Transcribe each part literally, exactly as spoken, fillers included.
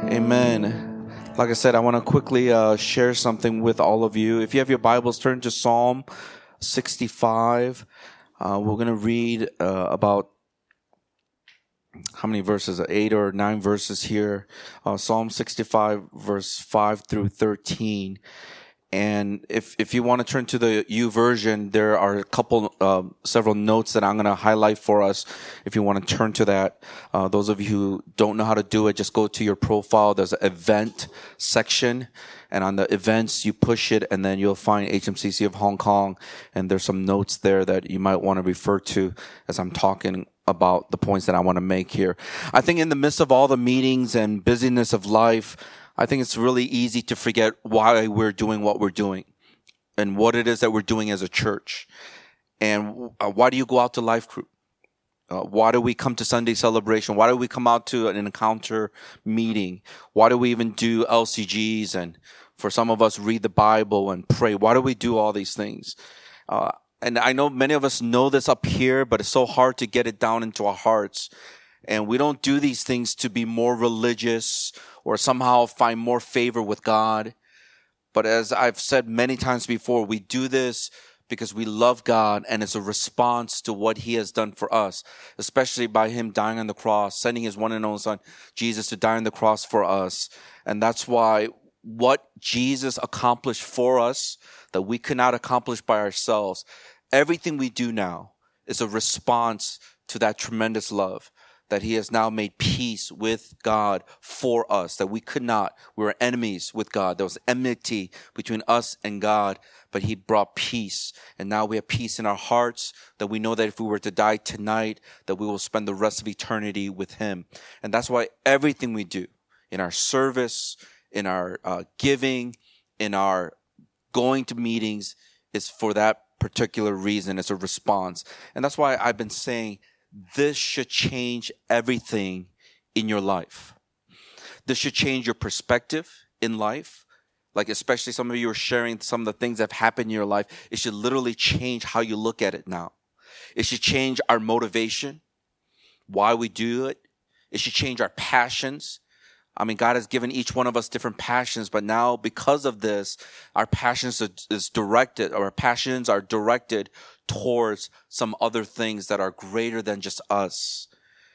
Amen. Like I said, I want to quickly uh, share something with all of you. If you have your Bibles, turn to Psalm sixty-five. Uh, we're going to read uh, about how many verses? Eight or nine verses here. Uh, Psalm sixty-five, verse five through thirteen. And if if you want to turn to the U version, there are a couple, uh, several notes that I'm going to highlight for us. If you want to turn to that, uh, those of you who don't know how to do it, just go to your profile. There's an event section, and on the events, you push it, and then you'll find H M C C of Hong Kong. And there's some notes there that you might want to refer to as I'm talking about the points that I want to make here. I think in the midst of all the meetings and busyness of life, I think it's really easy to forget why we're doing what we're doing and what it is that we're doing as a church. And uh, why do you go out to life group? Uh, why do we come to Sunday celebration? Why do we come out to an encounter meeting? Why do we even do L C Gs? And for some of us, read the Bible and pray. Why do we do all these things? Uh, and I know many of us know this up here, but it's so hard to get it down into our hearts. And we don't do these things to be more religious or somehow find more favor with God. But as I've said many times before, we do this because we love God, and it's a response to what He has done for us, especially by Him dying on the cross, sending His one and only Son, Jesus, to die on the cross for us. And that's why what Jesus accomplished for us that we could not accomplish by ourselves, everything we do now is a response to that tremendous love, that He has now made peace with God for us, that we could not. We were enemies with God. There was enmity between us and God, but He brought peace. And now we have peace in our hearts, that we know that if we were to die tonight, that we will spend the rest of eternity with Him. And that's why everything we do, in our service, in our uh, giving, in our going to meetings, is for that particular reason. It's a response. And that's why I've been saying, this should change everything in your life. This should change your perspective in life. Like, especially some of you are sharing some of the things that have happened in your life. It should literally change how you look at it now. It should change our motivation, why we do it. It should change our passions. I mean, God has given each one of us different passions, but now because of this, our passions are, is directed, or our passions are directed towards some other things that are greater than just us.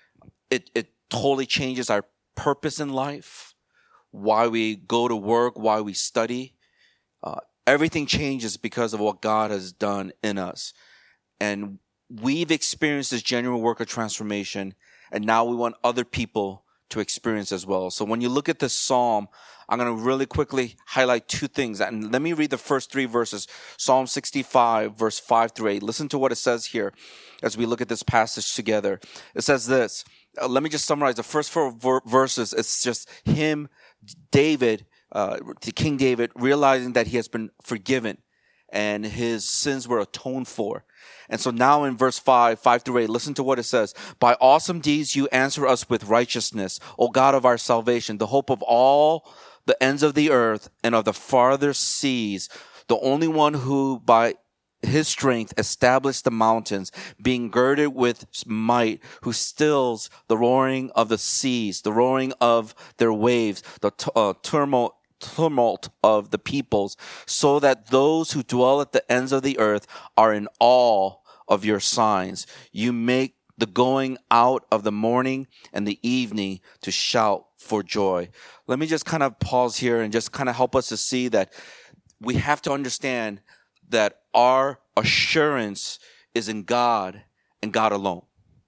It it totally changes our purpose in life, why we go to work, why we study. Uh, everything changes because of what God has done in us. And we've experienced this genuine work of transformation, and now we want other people to experience as well. So when you look at this psalm, I'm going to really quickly highlight two things. And let me read the first three verses. Psalm sixty-five, verse five through eight. Listen to what it says here as we look at this passage together. It says this. Uh, let me just summarize the first four ver- verses. It's just him, David, uh, to King David, realizing that he has been forgiven and his sins were atoned for. And so now in verse five, five through eight, listen to what it says. By awesome deeds you answer us with righteousness, O God of our salvation, the hope of all the ends of the earth and of the farther seas, the only one who by His strength established the mountains, being girded with might, who stills the roaring of the seas, the roaring of their waves, the t- uh, turmoil, tumult of the peoples, so that those who dwell at the ends of the earth are in awe of your signs. You make the going out of the morning and the evening to shout for joy. Let me just kind of pause here and just kind of help us to see that we have to understand that our assurance is in God and God alone.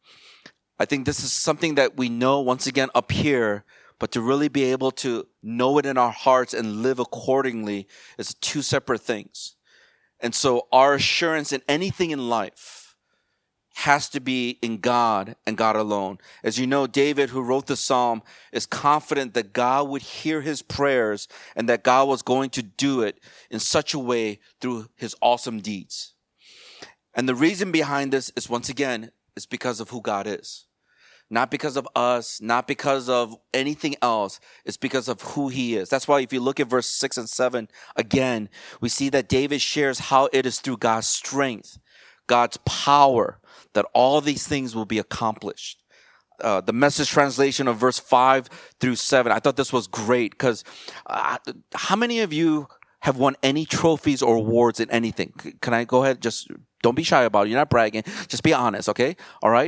I think this is something that we know once again up here, but to really be able to know it in our hearts and live accordingly is two separate things. And so our assurance in anything in life has to be in God and God alone. As you know, David, who wrote the psalm, is confident that God would hear his prayers and that God was going to do it in such a way through his awesome deeds. And the reason behind this is, once again, is because of who God is. Not because of us, not because of anything else. It's because of who He is. That's why if you look at verse six and seven, again, we see that David shares how it is through God's strength, God's power, that all these things will be accomplished. uh, the Message translation of verse five through seven. I thought this was great because uh, how many of you have won any trophies or awards in anything? Can I go ahead? Just don't be shy about it. You're not bragging. Just be honest, okay? All right?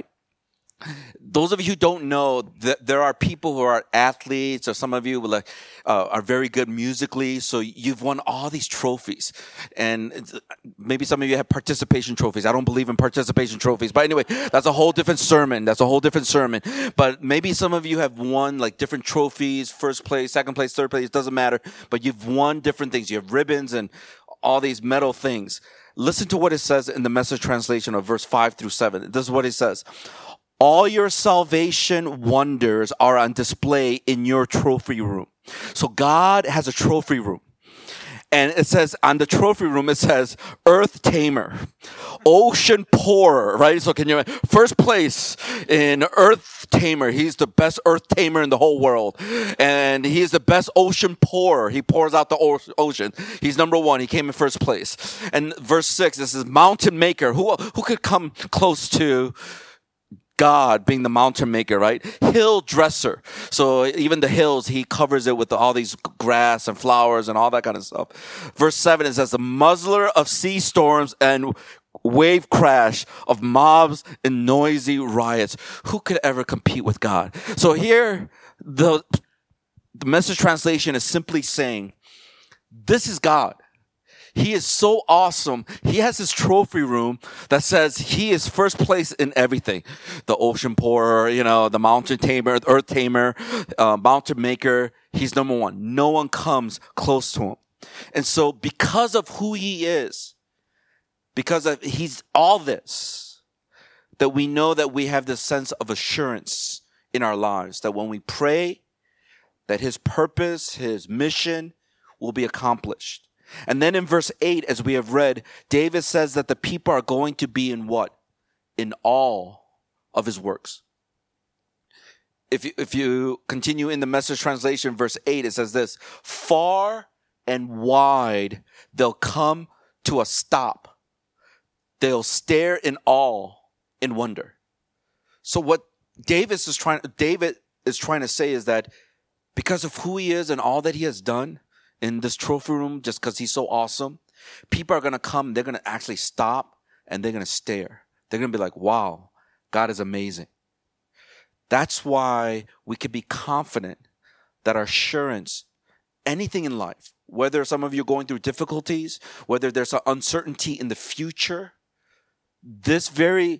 Those of you who don't know, that there are people who are athletes, or some of you like, uh, are very good musically. So you've won all these trophies, and maybe some of you have participation trophies. I don't believe in participation trophies, but anyway, that's a whole different sermon. That's a whole different sermon. But maybe some of you have won like different trophies, first place, second place, third place. It doesn't matter. But you've won different things. You have ribbons and all these medal things. Listen to what it says in the Message translation of verse five through seven. This is what it says. All your salvation wonders are on display in your trophy room. So God has a trophy room. And it says, on the trophy room, it says, Earth Tamer, Ocean Pourer, right? So can you, first place in Earth Tamer. He's the best Earth Tamer in the whole world. And he is the best Ocean Pourer. He pours out the o- ocean. He's number one. He came in first place. And verse six, this is Mountain Maker. Who, who could come close to God being the mountain maker, right? Hill dresser. So even the hills, he covers it with all these grass and flowers and all that kind of stuff. Verse seven, it says, the muzzler of sea storms and wave crash of mobs and noisy riots. Who could ever compete with God? So here, the, the Message translation is simply saying, this is God. He is so awesome. He has his trophy room that says he is first place in everything. The ocean pourer, you know, the mountain tamer, the earth tamer, uh, mountain maker. He's number one. No one comes close to him. And so because of who he is, because of he's all this, that we know that we have this sense of assurance in our lives, that when we pray, that his purpose, his mission will be accomplished. And then in verse eight, as we have read, David says that the people are going to be in what? In awe of his works. If you, if you continue in the Message translation, verse eight, it says this, far and wide, they'll come to a stop. They'll stare in awe, in wonder. So what David is trying, David is trying to say is that because of who he is and all that he has done in this trophy room, just because he's so awesome, people are going to come, they're going to actually stop, and they're going to stare. They're going to be like, wow, God is amazing. That's why we can be confident that our assurance, anything in life, whether some of you are going through difficulties, whether there's an uncertainty in the future, this very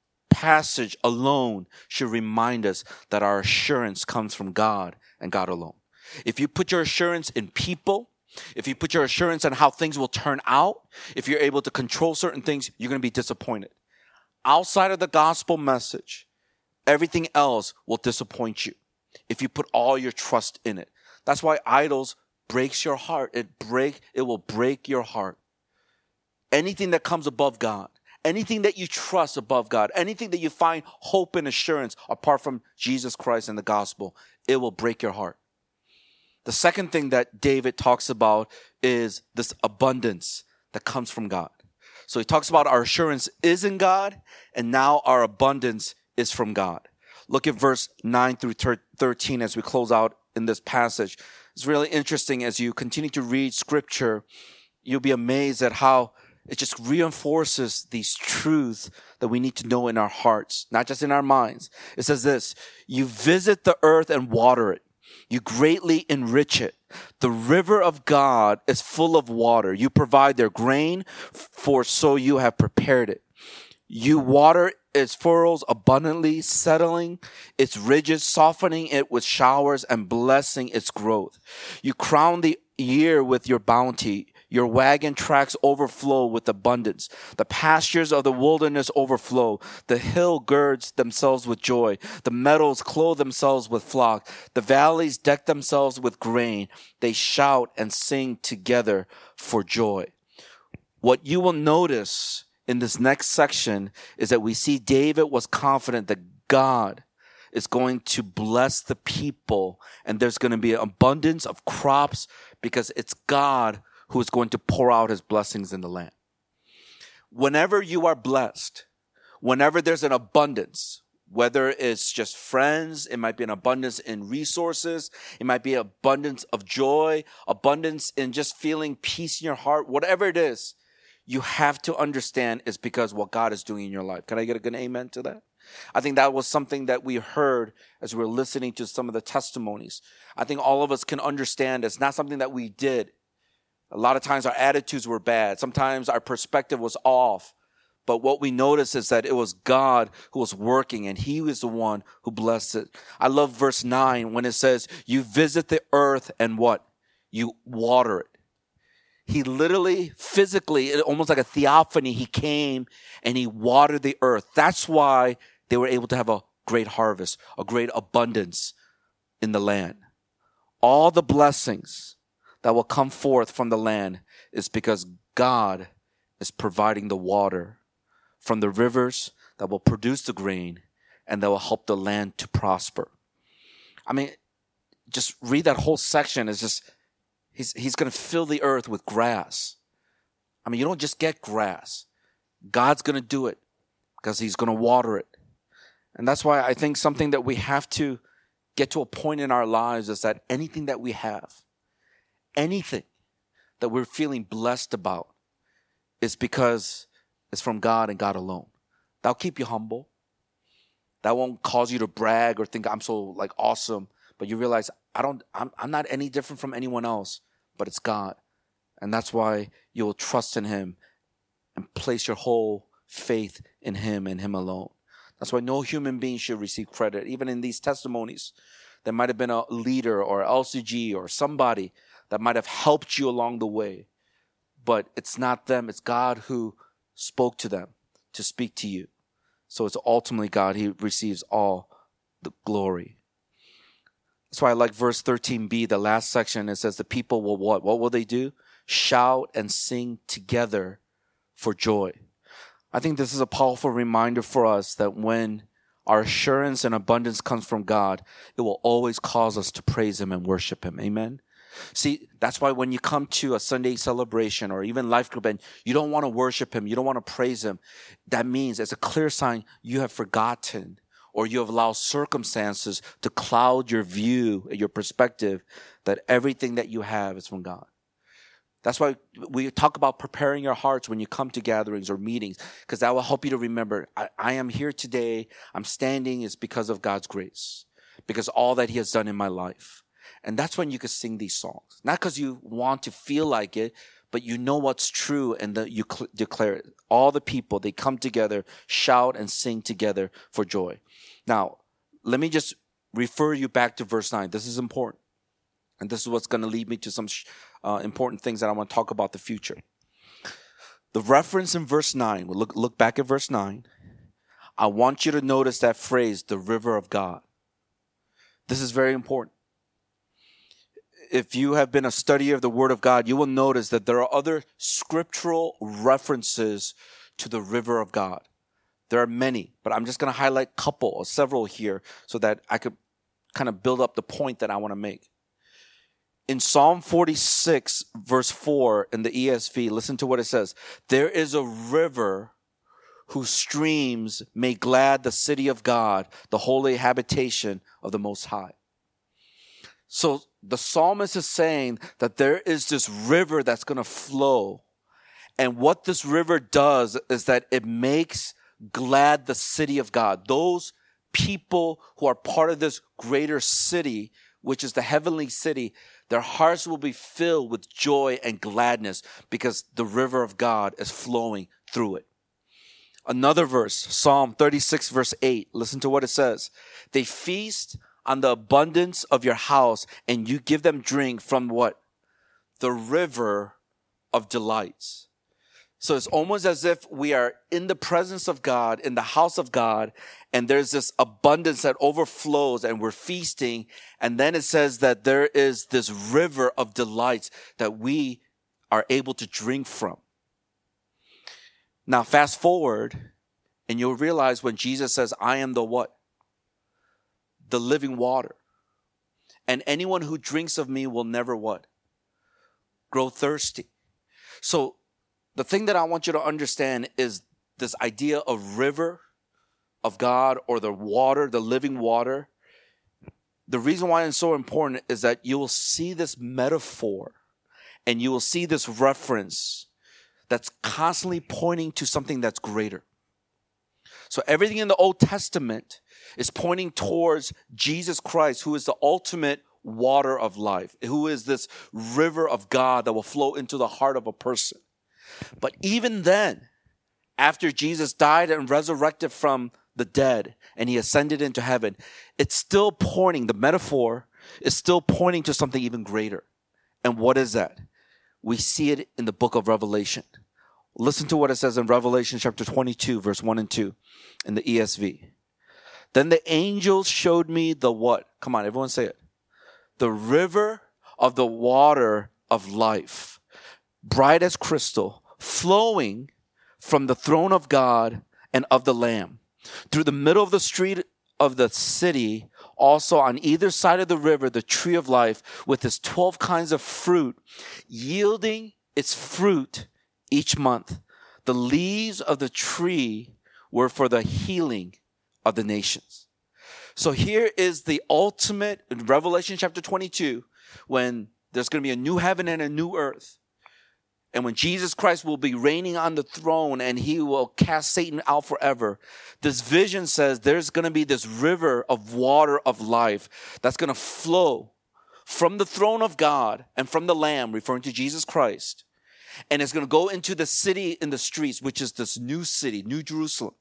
passage alone should remind us that our assurance comes from God and God alone. If you put your assurance in people, if you put your assurance on how things will turn out, if you're able to control certain things, you're going to be disappointed. Outside of the gospel message, everything else will disappoint you if you put all your trust in it. That's why idols breaks your heart. It break, it will break your heart. Anything that comes above God, anything that you trust above God, anything that you find hope and assurance apart from Jesus Christ and the gospel, it will break your heart. The second thing that David talks about is this abundance that comes from God. So he talks about our assurance is in God, and now our abundance is from God. Look at verse nine through thirteen as we close out in this passage. It's really interesting as you continue to read scripture, you'll be amazed at how it just reinforces these truths that we need to know in our hearts, not just in our minds. It says this, you visit the earth and water it. You greatly enrich it. The river of God is full of water. You provide their grain, for so you have prepared it. You water its furrows abundantly, settling its ridges, softening it with showers, and blessing its growth. You crown the year with your bounty. Your wagon tracks overflow with abundance. The pastures of the wilderness overflow. The hill girds themselves with joy. The meadows clothe themselves with flock. The valleys deck themselves with grain. They shout and sing together for joy. What you will notice in this next section is that we see David was confident that God is going to bless the people, and there's going to be an abundance of crops because it's God who is going to pour out his blessings in the land. Whenever you are blessed, whenever there's an abundance, Whether it's just friends, it might be an abundance in resources, it might be abundance of joy, abundance in just feeling peace in your heart, whatever it is, you have to understand it's because what God is doing in your life. Can I get a good amen to that? I think that was something that we heard as we were listening to some of the testimonies. I think all of us can understand it's not something that we did. A lot of times our attitudes were bad. Sometimes our perspective was off. But what we notice is that it was God who was working, and he was the one who blessed it. I love verse nine when it says, you visit the earth and what? You water it. He literally, physically, almost like a theophany, he came and he watered the earth. That's why they were able to have a great harvest, a great abundance in the land. All the blessings that will come forth from the land is because God is providing the water from the rivers that will produce the grain and that will help the land to prosper. I mean, just read that whole section. It's just, he's, he's going to fill the earth with grass. I mean, you don't just get grass. God's going to do it because he's going to water it. And that's why I think something that we have to get to a point in our lives is that anything that we have, anything that we're feeling blessed about is because it's from God and God alone. That'll keep you humble. That won't cause you to brag or think I'm so like awesome. But you realize I don't, I'm, I'm not any different from anyone else, but it's God. And that's why you'll trust in him and place your whole faith in him and him alone. That's why no human being should receive credit. Even in these testimonies, there might have been a leader or L C G or somebody that might have helped you along the way. But it's not them. It's God who spoke to them to speak to you. So it's ultimately God. He receives all the glory. That's why I like verse thirteen b, the last section. It says the people will what? What will they do? Shout and sing together for joy. I think this is a powerful reminder for us that when our assurance and abundance comes from God, it will always cause us to praise him and worship him. Amen. See, that's why when you come to a Sunday celebration or even life group and you don't want to worship him, you don't want to praise him, that means it's a clear sign you have forgotten or you have allowed circumstances to cloud your view, your perspective that everything that you have is from God. That's why we talk about preparing your hearts when you come to gatherings or meetings, because that will help you to remember, I, I am here today, I'm standing is because of God's grace, because all that he has done in my life. And that's when you can sing these songs. Not because you want to feel like it, but you know what's true and that you cl- declare it. All the people, they come together, shout and sing together for joy. Now, let me just refer you back to verse nine. This is important. And this is what's going to lead me to some sh- uh, important things that I want to talk about the future. The reference in verse nine, we'll look, look back at verse nine. I want you to notice that phrase, the river of God. This is very important. If you have been a studier of the Word of God, you will notice that there are other scriptural references to the river of God. There are many, but I'm just going to highlight a couple or several here so that I could kind of build up the point that I want to make. In Psalm forty-six, verse four in the E S V, listen to what it says. There is a river whose streams make glad the city of God, the holy habitation of the Most High. So the psalmist is saying that there is this river that's going to flow. And what this river does is that it makes glad the city of God. Those people who are part of this greater city, which is the heavenly city, their hearts will be filled with joy and gladness because the river of God is flowing through it. Another verse, Psalm thirty-six, verse eight. Listen to what it says. They feast on the abundance of your house, and you give them drink from what? The river of delights. So it's almost as if we are in the presence of God, in the house of God, and there's this abundance that overflows and we're feasting. And then it says that there is this river of delights that we are able to drink from. Now, fast forward, and you'll realize when Jesus says, I am the what? The living water. And anyone who drinks of me will never what? Grow thirsty. So the thing that I want you to understand is this idea of river, of God or the water, the living water, the reason why it's so important is that you will see this metaphor and you will see this reference that's constantly pointing to something that's greater. So everything in the Old Testament is pointing towards Jesus Christ, who is the ultimate water of life, who is this river of God that will flow into the heart of a person. But even then, after Jesus died and resurrected from the dead and he ascended into heaven, it's still pointing, the metaphor is still pointing to something even greater. And what is that? We see it in the book of Revelation. Listen to what it says in Revelation chapter twenty-two, verse one and two in the E S V. Then the angels showed me the what? Come on, everyone say it. The river of the water of life, bright as crystal, flowing from the throne of God and of the Lamb. Through the middle of the street of the city, also on either side of the river, the tree of life with its twelve kinds of fruit, yielding its fruit each month. The leaves of the tree were for the healing of the nations. So here is the ultimate in Revelation chapter twenty-two, when there's going to be a new heaven and a new earth. And when Jesus Christ will be reigning on the throne and he will cast Satan out forever, this vision says there's going to be this river of water of life that's going to flow from the throne of God and from the Lamb, referring to Jesus Christ. And it's going to go into the city in the streets, which is this new city, New Jerusalem.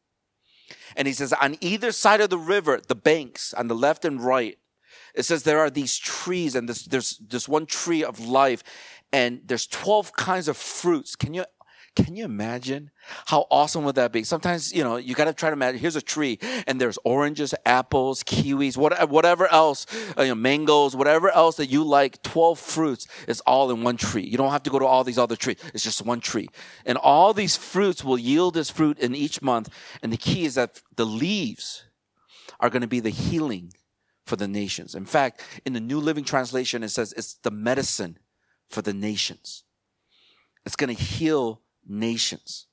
And he says on either side of the river, the banks on the left and right, it says there are these trees and this, there's this one tree of life. And there's twelve kinds of fruits. Can you, can you imagine how awesome would that be? Sometimes, you know, you got to try to imagine, here's a tree and there's oranges, apples, kiwis, whatever, whatever else, uh, you know, mangoes, whatever else that you like, twelve fruits is all in one tree. You don't have to go to all these other trees. It's just one tree. And all these fruits will yield its fruit in each month. And the key is that the leaves are going to be the healing for the nations. In fact, in the New Living Translation, it says it's the medicine for the nations. It's going to heal nations.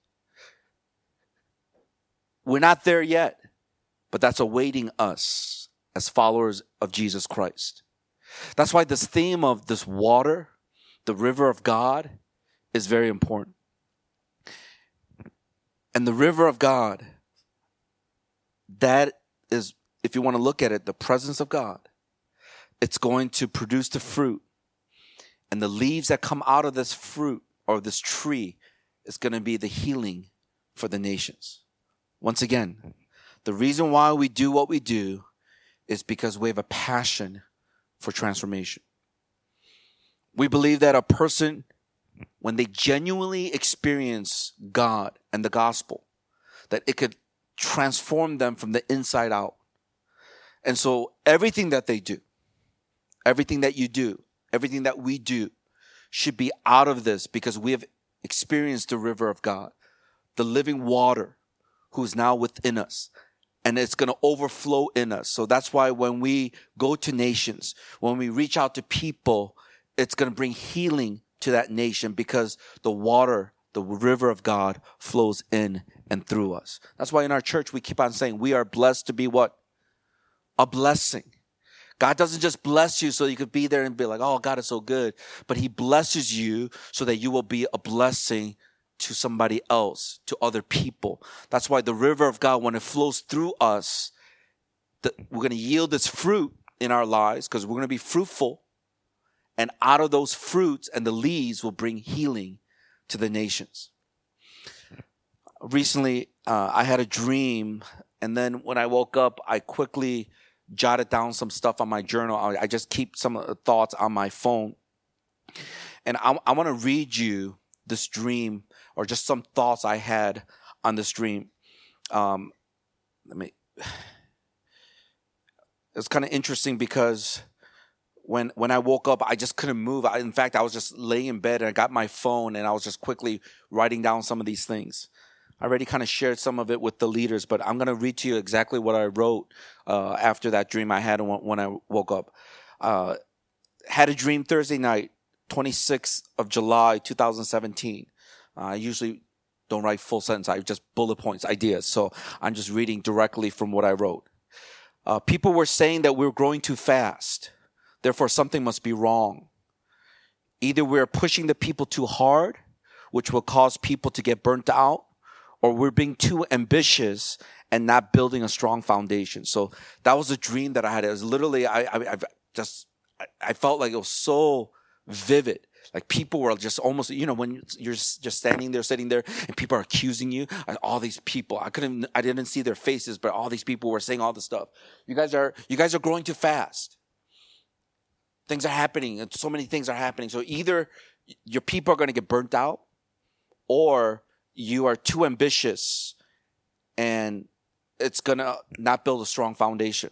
We're not there yet, but that's awaiting us as followers of Jesus Christ. That's why this theme of this water, the river of God, is very important. And the river of God, that is, if you want to look at it, the presence of God. It's going to produce the fruit. And the leaves that come out of this fruit or this tree is going to be the healing for the nations. Once again, the reason why we do what we do is because we have a passion for transformation. We believe that a person, when they genuinely experience God and the gospel, that it could transform them from the inside out. And so everything that they do, everything that you do, everything that we do should be out of this because we have experienced the river of God, the living water who is now within us. And it's going to overflow in us. So that's why when we go to nations, when we reach out to people, it's going to bring healing to that nation because the water, the river of God flows in and through us. That's why in our church we keep on saying we are blessed to be what? A blessing. God doesn't just bless you so you could be there and be like, oh, God is so good. But he blesses you so that you will be a blessing to somebody else, to other people. That's why the river of God, when it flows through us, the, we're going to yield its fruit in our lives because we're going to be fruitful. And out of those fruits and the leaves will bring healing to the nations. Recently, uh, I had a dream. And then when I woke up, I quickly jotted down some stuff on my journal. I just keep some of the thoughts on my phone. And I, I want to read you this dream or just some thoughts I had on this dream. Um, let me, it's kind of interesting because when, when I woke up, I just couldn't move. I, in fact, I was just laying in bed and I got my phone and I was just quickly writing down some of these things. I already kind of shared some of it with the leaders, but I'm going to read to you exactly what I wrote uh, after that dream I had when, when I woke up. Uh, had a dream Thursday night, twenty-sixth of July, two thousand seventeen. Uh, I usually don't write full sentence. I just bullet points, ideas. So I'm just reading directly from what I wrote. Uh, people were saying that we were growing too fast. Therefore, something must be wrong. Either we're pushing the people too hard, which will cause people to get burnt out, or we're being too ambitious and not building a strong foundation. So that was a dream that I had. It was literally, I, I, I just, I felt like it was so vivid. Like people were just almost, you know, when you're just standing there, sitting there, and people are accusing you. All these people, I couldn't, I didn't see their faces, but all these people were saying all this stuff. You guys are, you guys are growing too fast. Things are happening, and so many things are happening. So either your people are going to get burnt out, or you are too ambitious, and it's going to not build a strong foundation.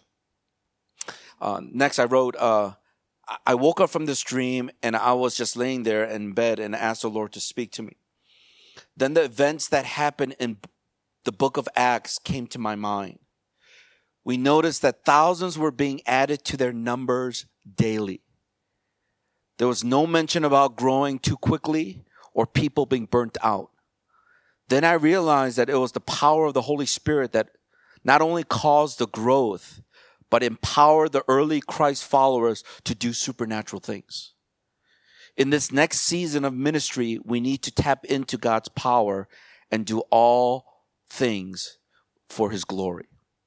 Uh, next, I wrote, uh, I woke up from this dream and I was just laying there in bed and asked the Lord to speak to me. Then the events that happened in the book of Acts came to my mind. We noticed that thousands were being added to their numbers daily. There was no mention about growing too quickly or people being burnt out. Then I realized that it was the power of the Holy Spirit that not only caused the growth, but empower the early Christ followers to do supernatural things. In this next season of ministry, we need to tap into God's power and do all things for His glory.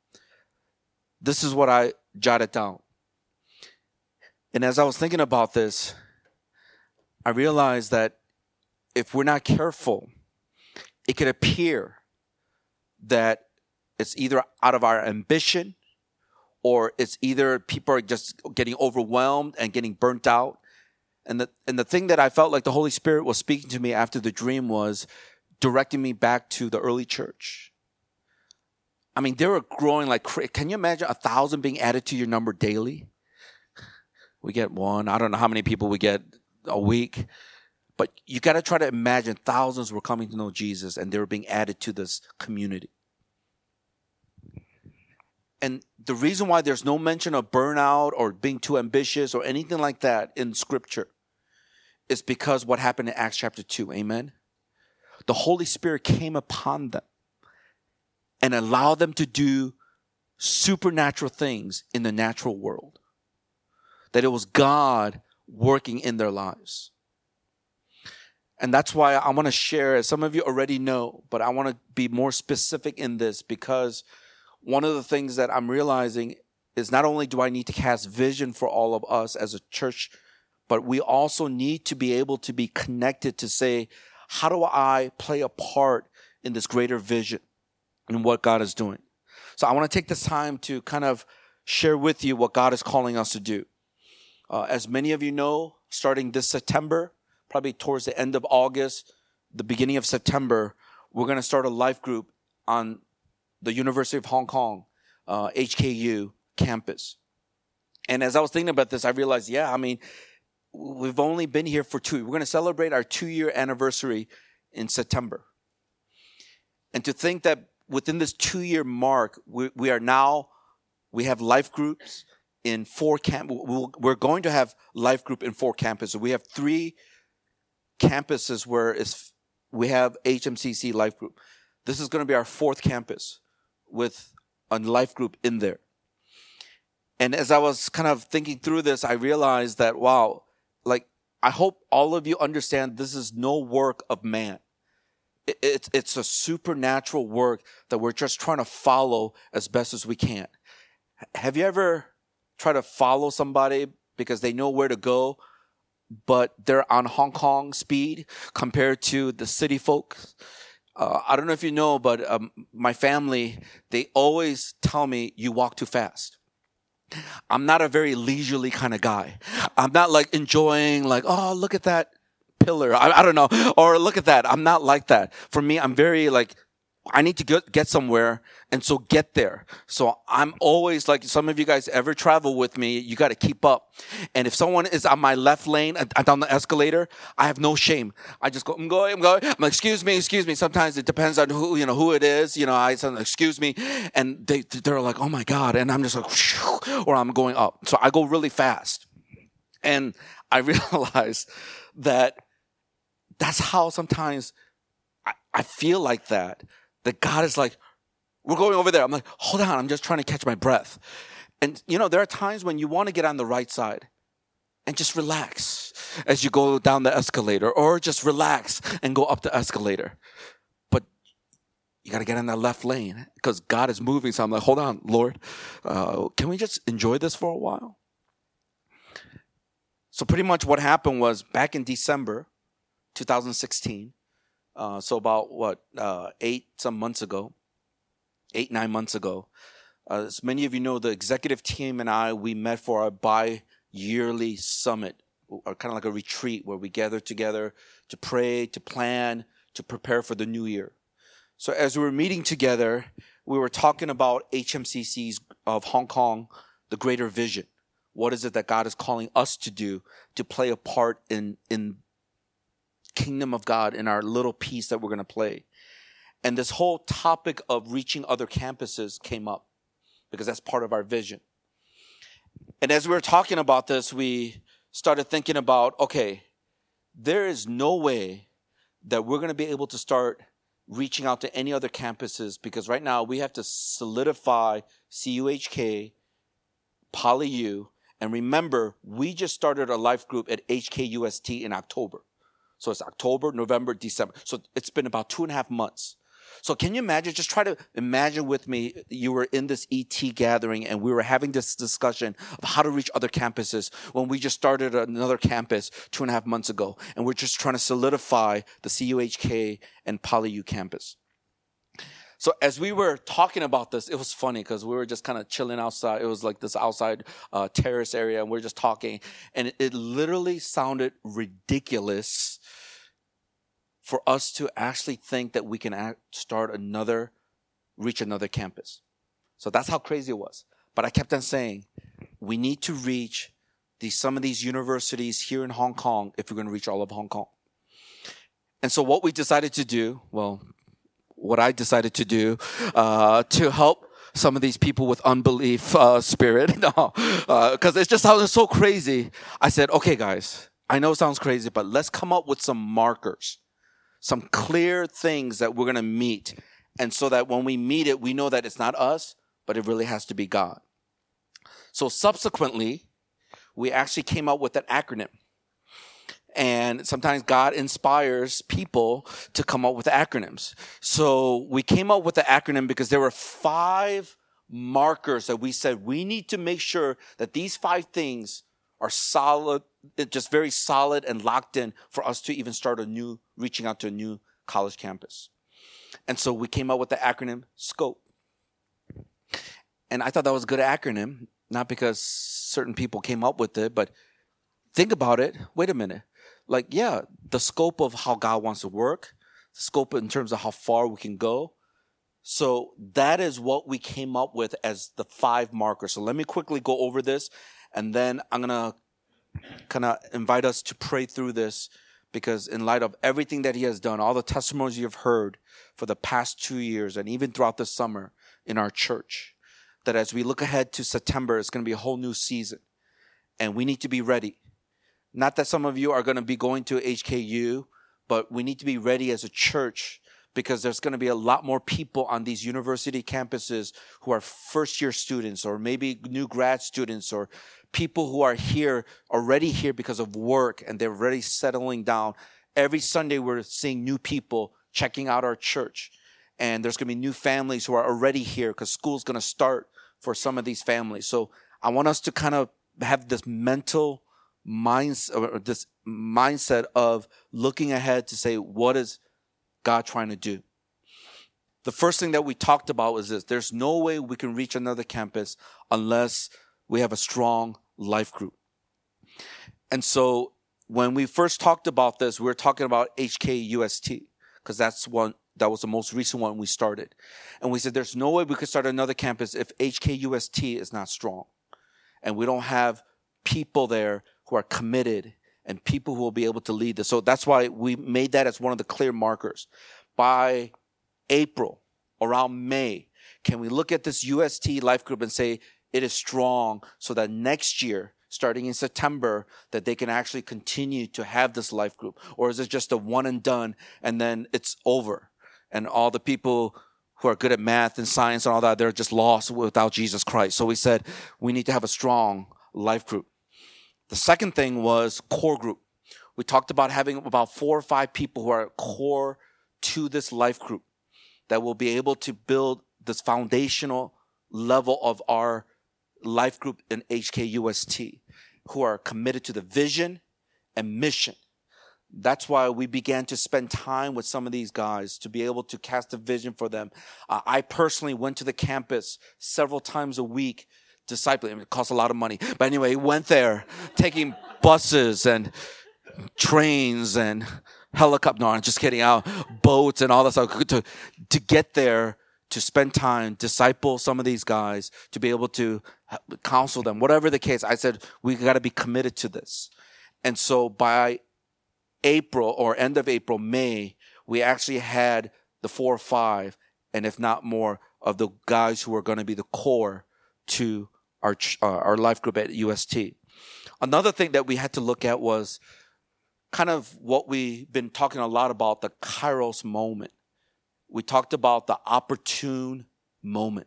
This is what I jotted down. And as I was thinking about this, I realized that if we're not careful, it could appear that it's either out of our ambition, or it's either people are just getting overwhelmed and getting burnt out. And the, and the thing that I felt like the Holy Spirit was speaking to me after the dream was directing me back to the early church. I mean, they were growing like crazy. Can you imagine a thousand being added to your number daily? We get one. I don't know how many people we get a week. But you got to try to imagine thousands were coming to know Jesus and they were being added to this community. And the reason why there's no mention of burnout or being too ambitious or anything like that in Scripture is because what happened in Acts chapter two. Amen? The Holy Spirit came upon them and allowed them to do supernatural things in the natural world. That it was God working in their lives. And that's why I want to share, as some of you already know, but I want to be more specific in this, because one of the things that I'm realizing is not only do I need to cast vision for all of us as a church, but we also need to be able to be connected to say, how do I play a part in this greater vision and what God is doing? So I want to take this time to kind of share with you what God is calling us to do. Uh, as many of you know, starting this September, probably towards the end of August, the beginning of September, we're going to start a life group on the University of Hong Kong, uh, H K U campus. And as I was thinking about this, I realized, yeah, I mean, we've only been here for two. We're going to celebrate our two-year anniversary in September. And to think that within this two-year mark, we, we are now, we have life groups in four camp. We're going to have life group in four campuses. We have three campuses where it's, we have H M C C life group. This is going to be our fourth campus with a life group in there. And as I was kind of thinking through this, I realized that, wow, like, I hope all of you understand this is no work of man. It, it, it's a supernatural work that we're just trying to follow as best as we can. Have you ever tried to follow somebody because they know where to go, but they're on Hong Kong speed compared to the city folks? Uh, I don't know if you know, but um, my family, they always tell me, you walk too fast. I'm not a very leisurely kind of guy. I'm not like enjoying like, oh, look at that pillar. I, I don't know. Or look at that. I'm not like that. For me, I'm very like, I need to get, get somewhere, and so get there. So I'm always like, some of you guys ever travel with me, you got to keep up. And if someone is on my left lane and down the escalator, I have no shame. I just go, I'm going, I'm going. I'm like, excuse me, excuse me. Sometimes it depends on who, you know, who it is. You know, I say, excuse me. And they, they're like, oh my God. And I'm just like, or I'm going up. So I go really fast. And I realize that that's how sometimes I, I feel like that, that God is like, we're going over there. I'm like, hold on, I'm just trying to catch my breath. And, you know, there are times when you want to get on the right side and just relax as you go down the escalator, or just relax and go up the escalator. But you got to get in that left lane because God is moving. So I'm like, hold on, Lord, uh, can we just enjoy this for a while? So pretty much what happened was back in December two thousand sixteen, uh, so about what, uh, eight some months ago, eight, nine months ago, uh, as many of you know, the executive team and I, we met for our bi-yearly summit, or kind of like a retreat where we gather together to pray, to plan, to prepare for the new year. So as we were meeting together, we were talking about H M C C's of Hong Kong, the greater vision. What is it that God is calling us to do to play a part in, in kingdom of God, in our little piece that we're going to play? And this whole topic of reaching other campuses came up because that's part of our vision. And as we were talking about this, we started thinking about, okay, there is no way that we're going to be able to start reaching out to any other campuses, because right now we have to solidify C U H K, PolyU, and remember, we just started a life group at H K U S T in October. So it's October, November, December. So it's been about two and a half months. So can you imagine, just try to imagine with me, you were in this E T gathering and we were having this discussion of how to reach other campuses when we just started another campus two and a half months ago. And we're just trying to solidify the C U H K and PolyU campus. So as we were talking about this, it was funny because we were just kind of chilling outside. It was like this outside uh, terrace area, and we we're just talking. And it, it literally sounded ridiculous for us to actually think that we can act, start another, reach another campus. So that's how crazy it was. But I kept on saying, we need to reach these, some of these universities here in Hong Kong if we're going to reach all of Hong Kong. And so what we decided to do, well, what I decided to do uh, to help some of these people with unbelief uh, spirit, no, because uh, it just sounded so crazy. I said, okay, guys, I know it sounds crazy, but let's come up with some markers, some clear things that we're going to meet. And so that when we meet it, we know that it's not us, but it really has to be God. So subsequently, we actually came up with an acronym. And sometimes God inspires people to come up with acronyms. So we came up with the acronym because there were five markers that we said we need to make sure that these five things are solid, just very solid and locked in for us to even start a new, reaching out to a new college campus. And so we came up with the acronym SCOPE. And I thought that was a good acronym, not because certain people came up with it, but think about it. Wait a minute. Like, yeah, the scope of how God wants to work, the scope in terms of how far we can go. So that is what we came up with as the five markers. So let me quickly go over this, and then I'm going to kind of invite us to pray through this, because in light of everything that he has done, all the testimonies you've heard for the past two years and even throughout the summer in our church, that as we look ahead to September, it's going to be a whole new season, and we need to be ready. Not that some of you are going to be going to H K U, but we need to be ready as a church, because there's going to be a lot more people on these university campuses who are first-year students, or maybe new grad students, or people who are here, already here because of work, and they're already settling down. Every Sunday, we're seeing new people checking out our church. And there's going to be new families who are already here because school's going to start for some of these families. So I want us to kind of have this mental mindset, or this mindset of looking ahead to say, what is God trying to do? The first thing that we talked about was this: there's no way we can reach another campus unless we have a strong life group. And so when we first talked about this, we were talking about H K U S T, because that's one, that was the most recent one we started. And we said there's no way we could start another campus if H K U S T is not strong. And we don't have people there who are committed and people who will be able to lead this. So that's why we made that as one of the clear markers. By April, around May, can we look at this U S T life group and say it is strong, so that next year, starting in September, that they can actually continue to have this life group? Or is it just a one and done and then it's over? and all the people who are good at math and science and all that, they're just lost without Jesus Christ. So we said we need to have a strong life group. The second thing was core group. We talked about having about four or five people who are core to this life group that will be able to build this foundational level of our life group in H K U S T, who are committed to the vision and mission. That's why we began to spend time with some of these guys to be able to cast a vision for them. Uh, I personally went to the campus several times a week, discipling. I mean, it costs a lot of money. But anyway, went there, taking buses and trains and helicopter, no, I'm just kidding, out boats and all that stuff to, to get there, to spend time, disciple some of these guys, to be able to counsel them, whatever the case. I said, we got to be committed to this. And so by April or end of April, May, we actually had the four or five, and if not more, of the guys who are going to be the core to our uh, our life group at U S T. Another thing that we had to look at was kind of what we've been talking a lot about, the Kairos moment. We talked about the opportune moment.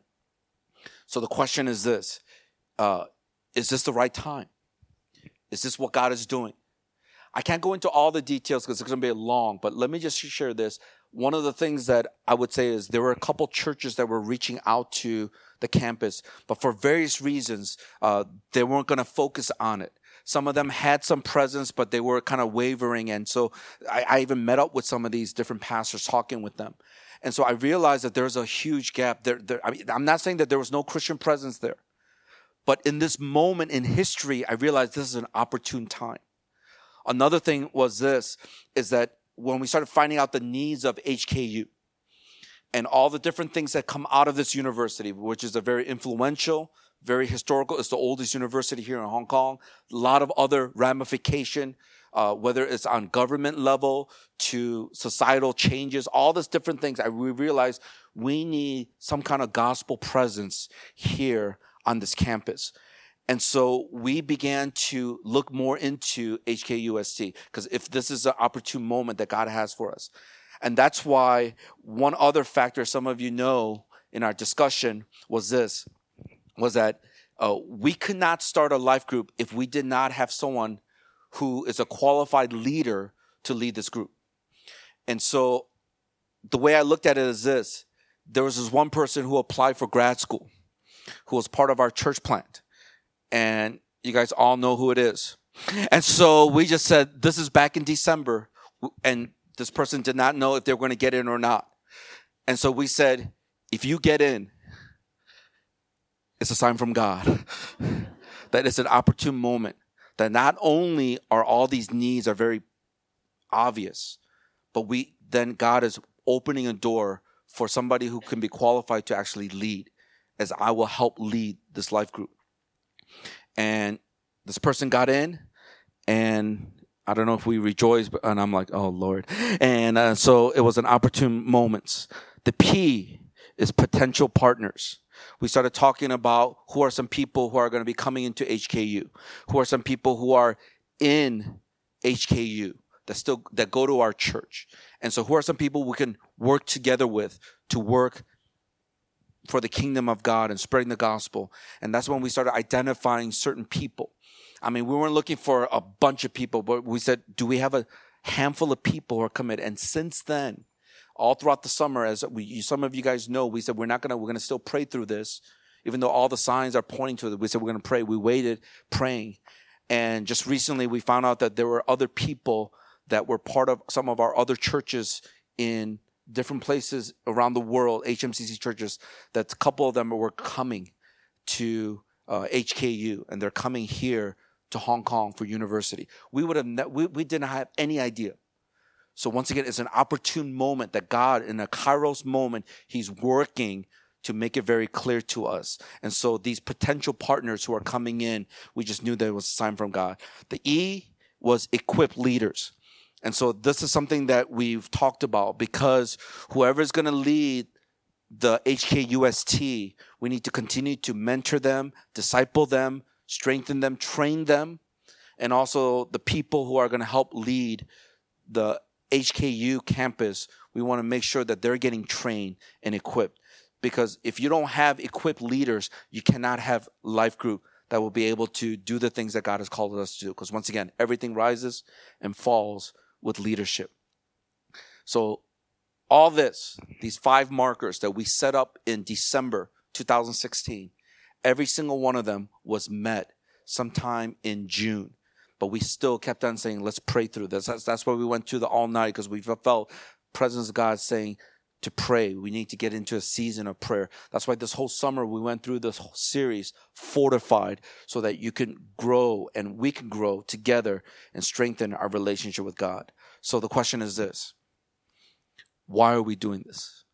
So the question is this, uh, is this the right time? Is this what God is doing? I can't go into all the details because it's going to be long, but let me just share this. One of the things that I would say is there were a couple churches that were reaching out to the campus, but for various reasons, uh, they weren't going to focus on it. Some of them had some presence, but they were kind of wavering. And so I, I even met up with some of these different pastors talking with them. And so I realized that there's a huge gap there. there I mean, I'm not saying that there was no Christian presence there, but in this moment in history, I realized this is an opportune time. Another thing was this, is that when we started finding out the needs of H K U and all the different things that come out of this university, which is a very influential, very historical, it's the oldest university here in Hong Kong, a lot of other ramification, uh, whether it's on government level to societal changes, all these different things. I we realized we need some kind of gospel presence here on this campus. And so we began to look more into H K U S T, because if this is an opportune moment that God has for us. And that's why one other factor some of you know in our discussion was this, was that uh, we could not start a life group if we did not have someone who is a qualified leader to lead this group. And so the way I looked at it is this, there was this one person who applied for grad school, who was part of our church plant. And you guys all know who it is. And so we just said, this is back in December. And this person did not know if they were going to get in or not. And so we said, if you get in, it's a sign from God. That it's an opportune moment. That not only are all these needs are very obvious, but we then God is opening a door for somebody who can be qualified to actually lead, as I will help lead this life group. And this person got in, and I don't know if we rejoiced, but, and I'm like, oh, Lord. And uh, so it was an opportune moment. The P is potential partners. We started talking about who are some people who are going to be coming into H K U, who are some people who are in H K U that still that go to our church. And so who are some people we can work together with to work for the kingdom of God and spreading the gospel. And that's when we started identifying certain people. I mean, we weren't looking for a bunch of people, but we said, do we have a handful of people who are committed? And since then, all throughout the summer, as we, some of you guys know, we said, we're not going to, we're going to still pray through this. Even though all the signs are pointing to it, we said, we're going to pray. We waited praying. And just recently we found out that there were other people that were part of some of our other churches in different places around the world, H M C C churches, that a couple of them were coming to uh, H K U, and they're coming here to Hong Kong for university. We would have, ne- we, we didn't have any idea. So once again, it's an opportune moment that God, in a Kairos moment, He's working to make it very clear to us. And so these potential partners who are coming in, we just knew that it was a sign from God. The E was equip leaders. And so this is something that we've talked about, because whoever is going to lead the H K U S T, we need to continue to mentor them, disciple them, strengthen them, train them, and also the people who are going to help lead the H K U campus, we want to make sure that they're getting trained and equipped. Because if you don't have equipped leaders, you cannot have life group that will be able to do the things that God has called us to do. Because once again, everything rises and falls with leadership. So all this, these five markers that we set up in December two thousand sixteen, every single one of them was met sometime in June. But we still kept on saying, let's pray through this. That's, that's why we went to the all night, because we felt presence of God saying to pray. We need to get into a season of prayer. That's why this whole summer we went through this whole series, Fortified, so that you can grow and we can grow together and strengthen our relationship with God. So the question is this: why are we doing this?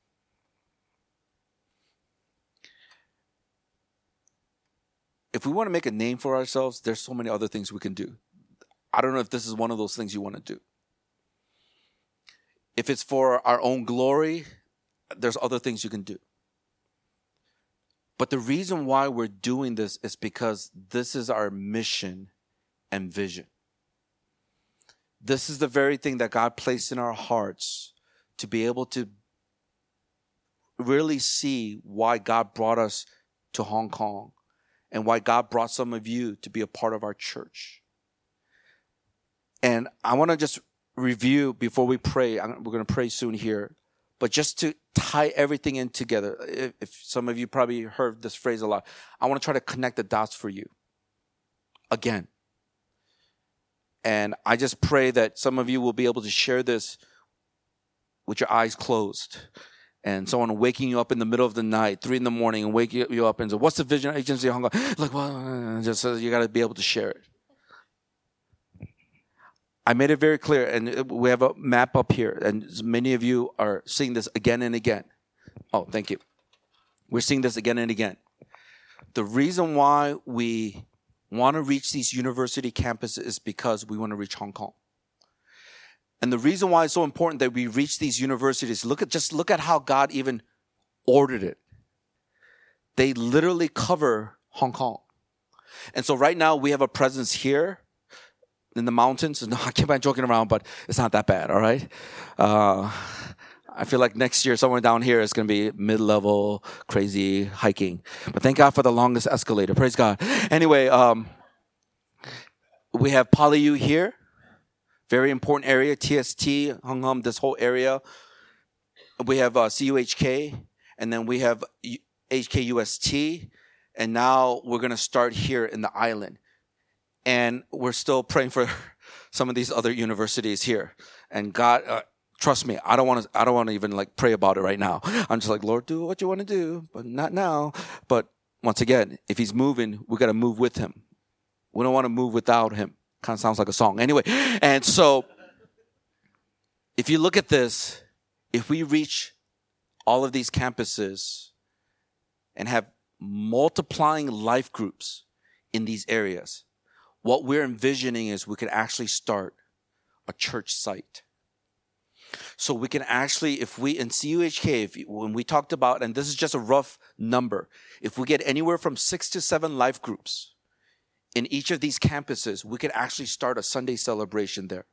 If we want to make a name for ourselves, there's so many other things we can do. I don't know if this is one of those things you want to do. If it's for our own glory, there's other things you can do. But the reason why we're doing this is because this is our mission and vision. This is the very thing that God placed in our hearts to be able to really see why God brought us to Hong Kong and why God brought some of you to be a part of our church. And I want to just review before we pray. We're going to pray soon here. But just to tie everything in together, if, if some of you probably heard this phrase a lot, I want to try to connect the dots for you again. And I just pray that some of you will be able to share this with your eyes closed. And someone waking you up in the middle of the night, three in the morning, and waking you up and say, "What's the Vision Agency of Hong Kong?" Like, well, just uh, you got to be able to share it. I made it very clear, and we have a map up here, and many of you are seeing this again and again. Oh, thank you. We're seeing this again and again. The reason why we want to reach these university campuses is because we want to reach Hong Kong. And the reason why it's so important that we reach these universities, look at just look at how God even ordered it. They literally cover Hong Kong. And so right now we have a presence here in the mountains. No, I keep on joking around, but it's not that bad, all right? Uh, I feel like next year somewhere down here is going to be mid-level, crazy hiking. But thank God for the longest escalator. Praise God. Anyway, um, we have PolyU here. Very important area. T S T, Hung Hum, this whole area. We have uh, C U H K, and then we have H K U S T, and now we're going to start here in the island. And we're still praying for some of these other universities here. And God, uh, trust me, I don't want to. I don't want to even like pray about it right now. I'm just like, Lord, do what you want to do, but not now. But once again, if He's moving, we got to move with Him. We don't want to move without Him. Kind of sounds like a song. Anyway, and so if you look at this, if we reach all of these campuses and have multiplying life groups in these areas, what we're envisioning is we could actually start a church site. So we can actually, if we, in C U H K, if, when we talked about, and this is just a rough number, if we get anywhere from six to seven life groups in each of these campuses, we could actually start a Sunday celebration there.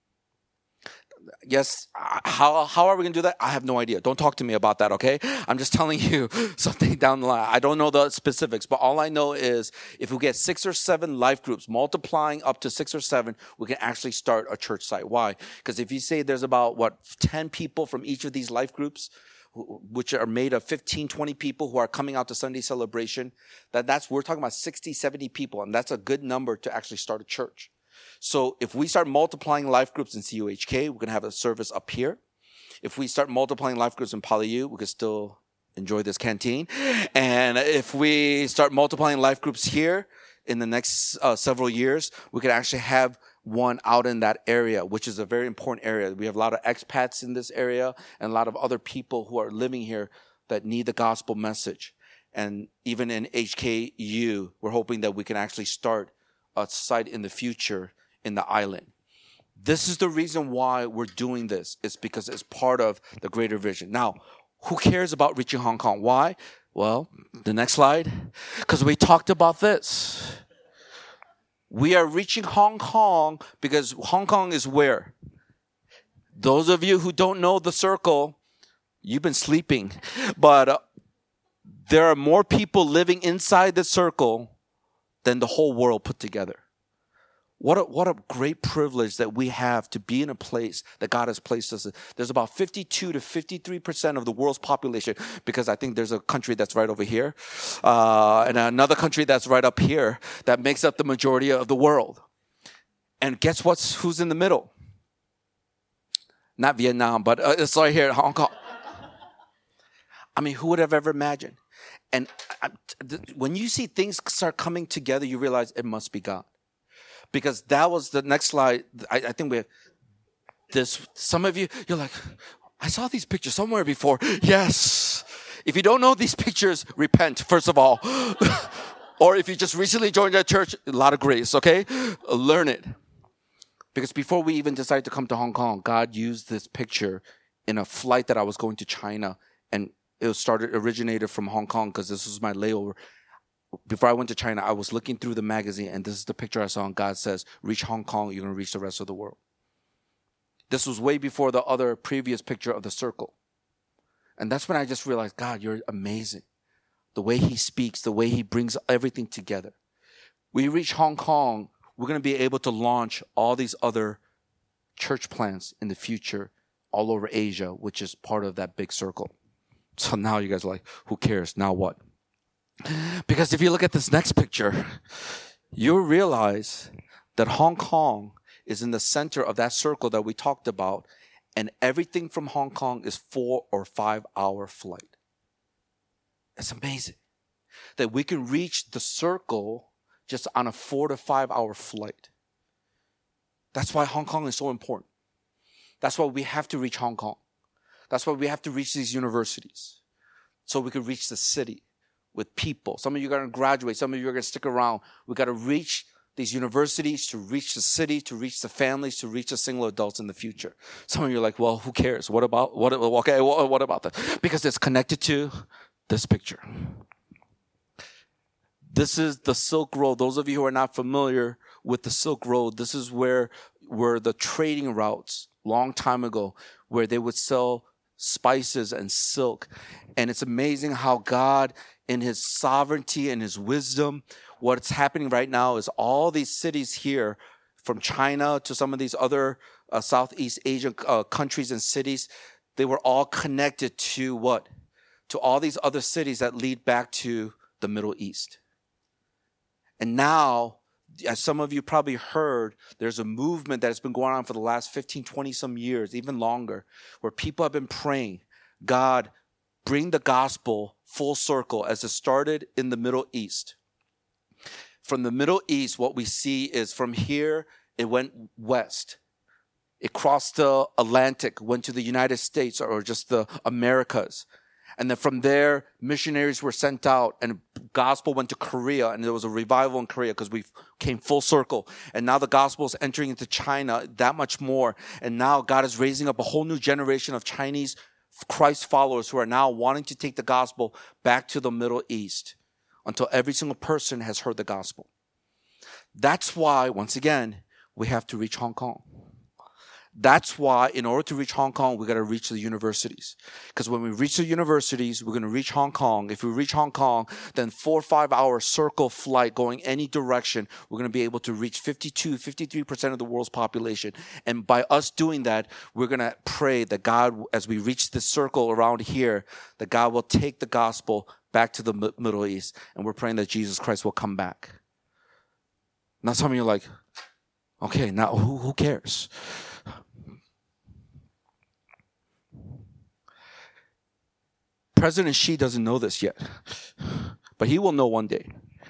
Yes, how how are we going to do that? I have no idea. Don't talk to me about that, okay? I'm just telling you something down the line. I don't know the specifics, but all I know is if we get six or seven life groups, multiplying up to six or seven, we can actually start a church site. Why? Because if you say there's about, what, ten people from each of these life groups, which are made of fifteen, twenty people who are coming out to Sunday celebration, that that's, we're talking about sixty, seventy people, and that's a good number to actually start a church. So if we start multiplying life groups in C U H K, we're going to have a service up here. If we start multiplying life groups in PolyU, we can still enjoy this canteen. And if we start multiplying life groups here in the next uh, several years, we could actually have one out in that area, which is a very important area. We have a lot of expats in this area and a lot of other people who are living here that need the gospel message. And even in H K U, we're hoping that we can actually start a site in the future in the island. This is the reason why we're doing this. It's because it's part of the greater vision. Now, who cares about reaching Hong Kong? Why? Well, the next slide. Because we talked about this. We are reaching Hong Kong because Hong Kong is where? Those of you who don't know the circle, you've been sleeping. But uh, there are more people living inside the circle than the whole world put together. What a, what a great privilege that we have to be in a place that God has placed us in. There's about fifty-two to fifty-three percent of the world's population, because I think there's a country that's right over here, uh, and another country that's right up here that makes up the majority of the world. And guess what's who's in the middle? Not Vietnam, but uh, it's right here, Hong Kong. I mean, who would have ever imagined? And I, th- when you see things start coming together, you realize it must be God. Because that was the next slide. I, I think we have this. Some of you, you're like, I saw these pictures somewhere before. Yes. If you don't know these pictures, repent, first of all. Or if you just recently joined a church, a lot of grace, okay? Learn it. Because before we even decided to come to Hong Kong, God used this picture in a flight that I was going to China. And it started, originated from Hong Kong because this was my layover. Before I went to China, I was looking through the magazine, and this is the picture I saw, and God says, reach Hong Kong, you're going to reach the rest of the world. This was way before the other previous picture of the circle. And that's when I just realized, God, you're amazing. The way he speaks, the way he brings everything together. We reach Hong Kong, we're going to be able to launch all these other church plants in the future all over Asia, which is part of that big circle. So now you guys are like, who cares? Now what? Because if you look at this next picture, you'll realize that Hong Kong is in the center of that circle that we talked about, and everything from Hong Kong is four or five hour flight. It's amazing that we can reach the circle just on a four to five hour flight. That's why Hong Kong is so important. That's why we have to reach Hong Kong. That's why we have to reach these universities so we can reach the city with people. Some of you are going to graduate. Some of you are going to stick around. We've got to reach these universities, to reach the city, to reach the families, to reach the single adults in the future. Some of you are like, well, who cares? What about, what, okay, what, what about that? Because it's connected to this picture. This is the Silk Road. Those of you who are not familiar with the Silk Road, this is where were the trading routes long time ago, where they would sell spices and silk. And it's amazing how God, in his sovereignty and his wisdom, what's happening right now is all these cities here, from China to some of these other uh, Southeast Asian uh, countries and cities, they were all connected to what? To all these other cities that lead back to the Middle East. And now, as some of you probably heard, there's a movement that has been going on for the last fifteen, twenty some years, even longer, where people have been praying, God, bring the gospel full circle, as it started in the Middle East. From the Middle East, what we see is from here, it went west. It crossed the Atlantic, went to the United States or just the Americas. And then from there, missionaries were sent out, and gospel went to Korea, and there was a revival in Korea because we came full circle. And now the gospel is entering into China that much more. And now God is raising up a whole new generation of Chinese Christ followers who are now wanting to take the gospel back to the Middle East until every single person has heard the gospel. That's why, once again, we have to reach Hong Kong. That's why, in order to reach Hong Kong, we got to reach the universities. Because when we reach the universities, we're going to reach Hong Kong. If we reach Hong Kong, then four or five hour circle flight going any direction, we're going to be able to reach fifty-two, fifty-three percent of the world's population. And by us doing that, we're going to pray that God, as we reach this circle around here, that God will take the gospel back to the M- Middle East. And we're praying that Jesus Christ will come back. Now some of you are like, okay, now who, who cares? President Xi doesn't know this yet, but he will know one day.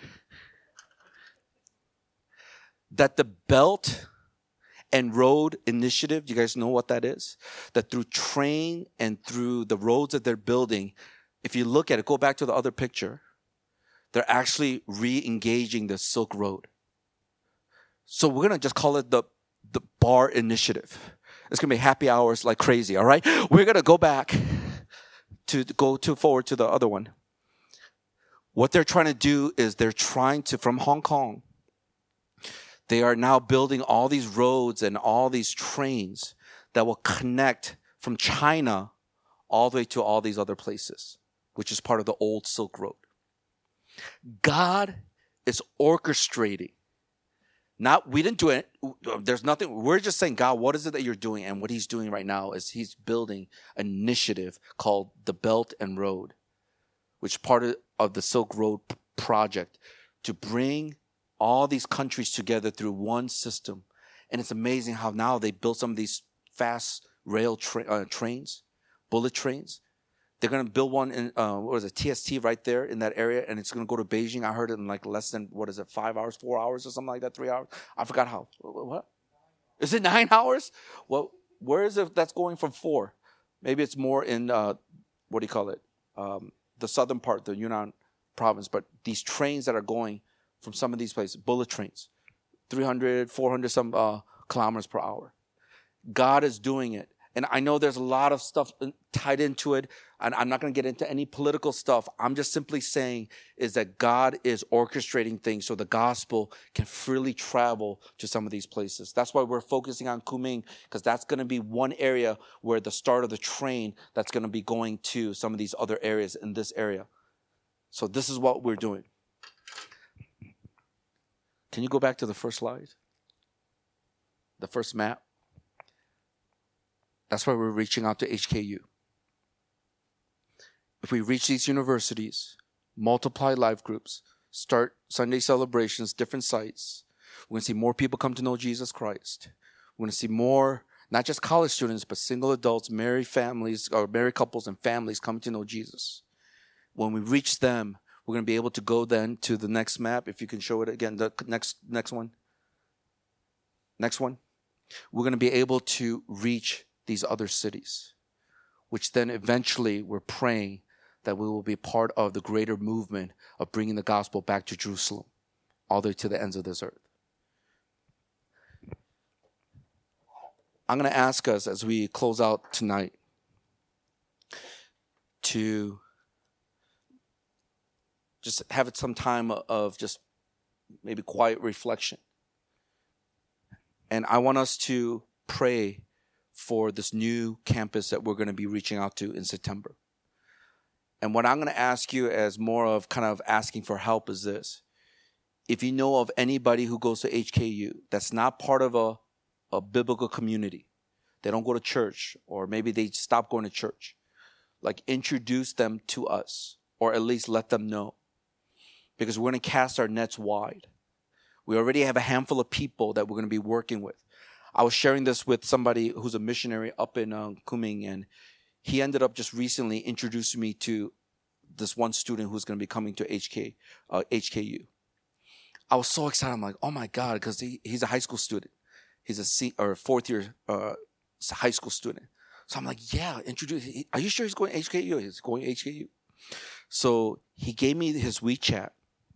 That the Belt and Road Initiative, do you guys know what that is? That through train and through the roads that they're building, if you look at it, go back to the other picture, they're actually re-engaging the Silk Road. So we're going to just call it the, the Bar Initiative. It's going to be happy hours like crazy, all right? We're going to go back to go to forward to the other one. What they're trying to do is they're trying to, from Hong Kong, they are now building all these roads and all these trains that will connect from China all the way to all these other places, which is part of the old Silk Road. God is orchestrating. Not, we didn't do it. There's nothing. We're just saying, God, what is it that you're doing? And what he's doing right now is he's building an initiative called the Belt and Road, which is part of, of the Silk Road p- project to bring all these countries together through one system. And it's amazing how now they built some of these fast rail tra- uh, trains, bullet trains. They're going to build one in, uh, what is it, T S T right there in that area, and it's going to go to Beijing. I heard it in like less than, what is it, five hours, four hours or something like that, three hours? I forgot how. What? Is it nine hours? Well, where is it that's going from four? Maybe it's more in, uh, what do you call it, um, the southern part, the Yunnan province. But these trains that are going from some of these places, bullet trains, three hundred, four hundred some uh, kilometers per hour. God is doing it. And I know there's a lot of stuff tied into it, and I'm not going to get into any political stuff. I'm just simply saying is that God is orchestrating things so the gospel can freely travel to some of these places. That's why we're focusing on Kunming, because that's going to be one area where the start of the train that's going to be going to some of these other areas in this area. So this is what we're doing. Can you go back to the first slide? The first map? That's why we're reaching out to H K U. If we reach these universities, multiply life groups, start Sunday celebrations, different sites, we're going to see more people come to know Jesus Christ. We're going to see more, not just college students, but single adults, married families, or married couples and families come to know Jesus. When we reach them, we're going to be able to go then to the next map. If you can show it again, the next, next one. Next one. We're going to be able to reach these other cities, which then eventually we're praying that we will be part of the greater movement of bringing the gospel back to Jerusalem, all the way to the ends of this earth. I'm going to ask us as we close out tonight to just have some time of just maybe quiet reflection. And I want us to pray for this new campus that we're going to be reaching out to in September. And what I'm going to ask you as more of kind of asking for help is this. If you know of anybody who goes to H K U that's not part of a, a biblical community, they don't go to church, or maybe they stop going to church, like introduce them to us, or at least let them know. Because we're going to cast our nets wide. We already have a handful of people that we're going to be working with. I was sharing this with somebody who's a missionary up in uh, Kunming, and he ended up just recently introducing me to this one student who's going to be coming to H K, uh, H K U. I was so excited. I'm like, oh my God, because he, he's a high school student. He's a C, or fourth year uh, high school student. So I'm like, yeah, introduce. Are you sure he's going to H K U? He's going to H K U. So he gave me his WeChat.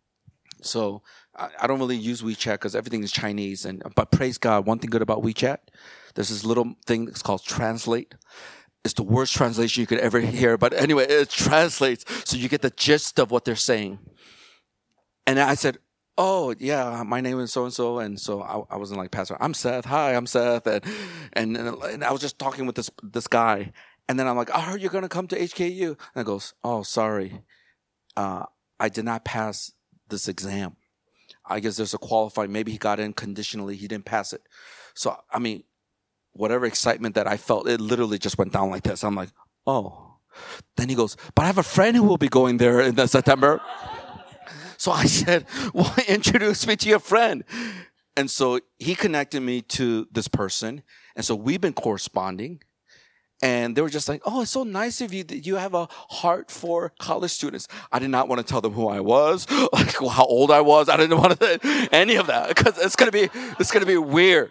So I, I don't really use WeChat because everything is Chinese. And but praise God, one thing good about WeChat, there's this little thing that's called Translate. It's the worst translation you could ever hear. But anyway, it translates so you get the gist of what they're saying. And I said, oh, yeah, my name is so-and-so. And so I, I wasn't like, Pastor, I'm Seth. Hi, I'm Seth. And, and, and I was just talking with this this guy. And then I'm like, I heard you're going to come to H K U. And I goes, oh, sorry. Uh, I did not pass this exam. I guess there's a qualifying. Maybe he got in conditionally. He didn't pass it. So, I mean, whatever excitement that I felt, it literally just went down like this. I'm like, oh. Then he goes, but I have a friend who will be going there in September. So I said, well, introduce me to your friend. And so he connected me to this person. And so we've been corresponding. And they were just like, oh, it's so nice of you that you have a heart for college students. I did not want to tell them who I was, like how old I was. I didn't want to say any of that because it's going to be, it's going to be weird.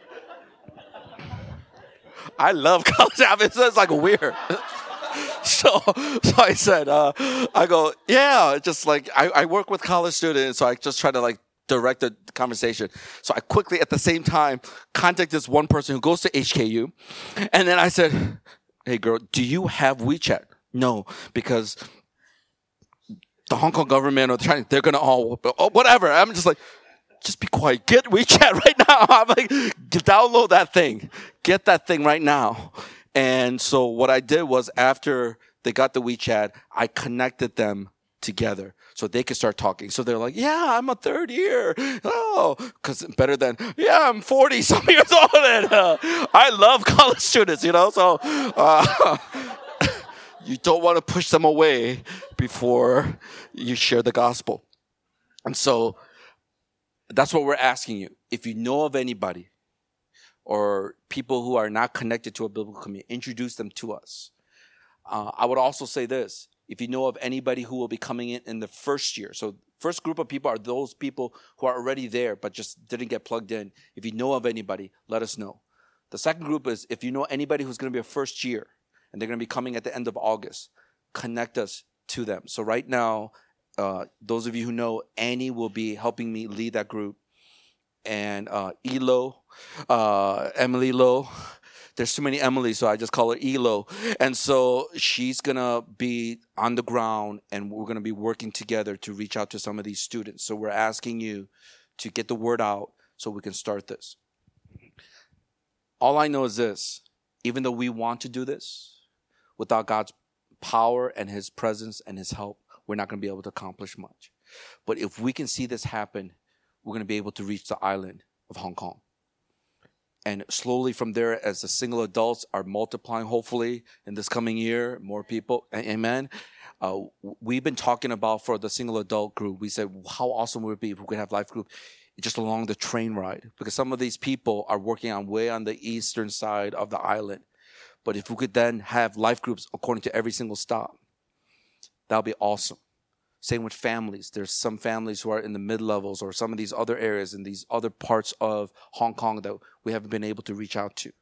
I love college. I mean, it's like weird. So, so I said, uh, I go, yeah, just like I, I work with college students. So I just try to like direct the conversation. So I quickly, at the same time, contact this one person who goes to H K U. And then I said, hey, girl, do you have WeChat? No, because the Hong Kong government or the Chinese, they're going to all, oh, whatever. I'm just like, just be quiet. Get WeChat right now. I'm like, download that thing. get that thing right now. And so what I did was after they got the WeChat, I connected them together so they could start talking. So they're like, yeah, I'm a third year. Oh, because better than, yeah, I'm forty some years old. And uh, I love college students, you know. So uh, you don't want to push them away before you share the gospel. And so that's what we're asking you. If you know of anybody or people who are not connected to a biblical community, introduce them to us. Uh, I would also say this. If you know of anybody who will be coming in in the first year, so first group of people are those people who are already there but just didn't get plugged in. If you know of anybody, let us know. The second group is if you know anybody who's going to be a first year and they're going to be coming at the end of August, connect us to them. So right now, uh, those of you who know, Annie will be helping me lead that group. And uh, Elo, uh, Emily Lowe. There's too many Emily, so I just call her Elo. And so she's going to be on the ground, and we're going to be working together to reach out to some of these students. So we're asking you to get the word out so we can start this. All I know is this. Even though we want to do this, without God's power and his presence and his help, we're not going to be able to accomplish much. But if we can see this happen, we're going to be able to reach the island of Hong Kong. And slowly from there, as the single adults are multiplying, hopefully, in this coming year, more people, amen. Uh, we've been talking about for the single adult group, we said, how awesome would it be if we could have life group just along the train ride? Because some of these people are working on way on the eastern side of the island. But if we could then have life groups according to every single stop, that would be awesome. Same with families. There's some families who are in the mid-levels or some of these other areas in these other parts of Hong Kong that we haven't been able to reach out to.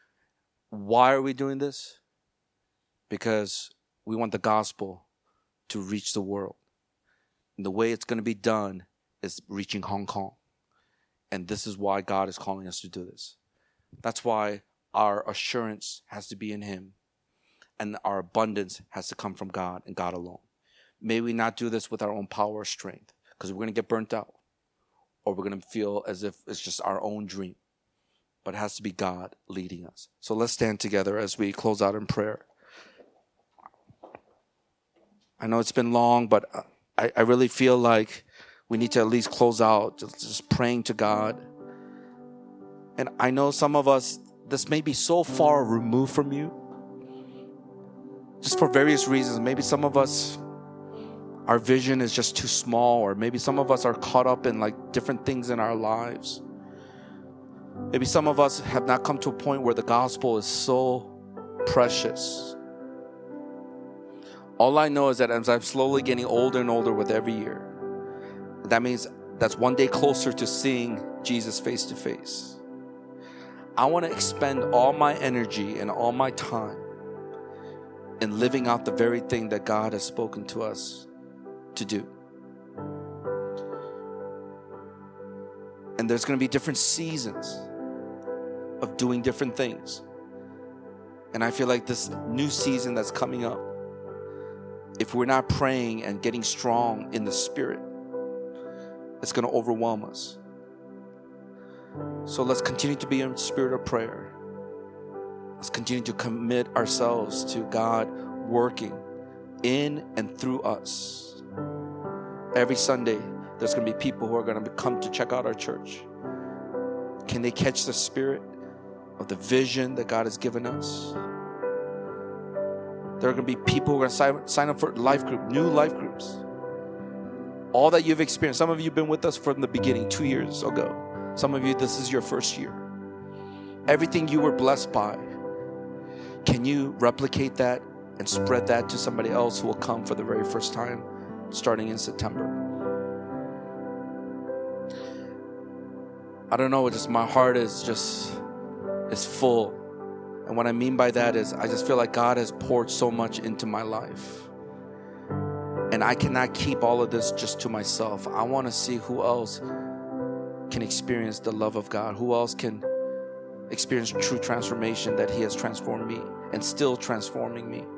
Why are we doing this? Because we want the gospel to reach the world. And the way it's going to be done is reaching Hong Kong. And this is why God is calling us to do this. That's why our assurance has to be in him. And our abundance has to come from God and God alone. May we not do this with our own power or strength, because we're going to get burnt out, or we're going to feel as if it's just our own dream. But it has to be God leading us. So let's stand together as we close out in prayer. I know it's been long, but I, I really feel like we need to at least close out just, just praying to God. And I know some of us, this may be so far removed from you, just for various reasons. Maybe some of us, our vision is just too small, or maybe some of us are caught up in like different things in our lives. Maybe some of us have not come to a point where the gospel is so precious. All I know is that as I'm slowly getting older and older with every year, that means that's one day closer to seeing Jesus face to face. I want to expend all my energy and all my time in living out the very thing that God has spoken to us to do. And there's going to be different seasons of doing different things. And I feel like this new season that's coming up, if we're not praying and getting strong in the Spirit, it's going to overwhelm us. So let's continue to be in spirit of prayer. Let's continue to commit ourselves to God working in and through us. Every Sunday, there's going to be people who are going to come to check out our church. Can they catch the spirit of the vision that God has given us? There are going to be people who are going to sign, sign up for life group, new life groups. All that you've experienced. Some of you have been with us from the beginning, two years ago. Some of you, this is your first year. Everything you were blessed by, can you replicate that and spread that to somebody else who will come for the very first time starting in September? I don't know, just my heart is just, is full. And what I mean by that is I just feel like God has poured so much into my life. And I cannot keep all of this just to myself. I want to see who else can experience the love of God. Who else can experience true transformation that He has transformed me and still transforming me.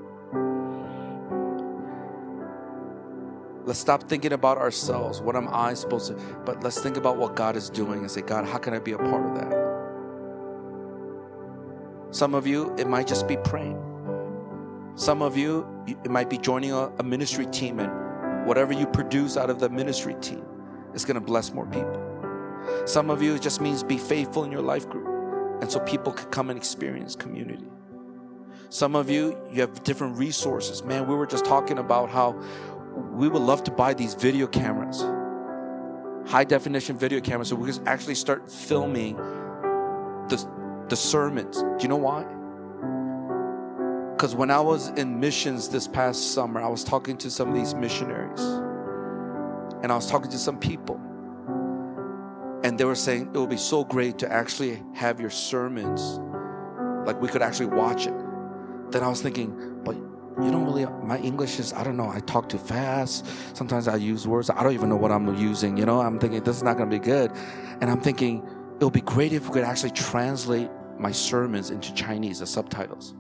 Let's stop thinking about ourselves. What am I supposed to? But let's think about what God is doing and say, God, how can I be a part of that? Some of you, it might just be praying. Some of you, it might be joining a, a ministry team, and whatever you produce out of the ministry team is going to bless more people. Some of you, it just means be faithful in your life group, and so people can come and experience community. Some of you, you have different resources. Man, we were just talking about how we would love to buy these video cameras, high definition video cameras, so we can actually start filming the, the sermons. Do you know why? Because when I was in missions this past summer, I was talking to some of these missionaries, and I was talking to some people, and they were saying it would be so great to actually have your sermons, like we could actually watch it. Then I was thinking, but you don't really, my English is, I don't know, I talk too fast. Sometimes I use words, I don't even know what I'm using, you know. I'm thinking, this is not going to be good. And I'm thinking, it would be great if we could actually translate my sermons into Chinese, the subtitles.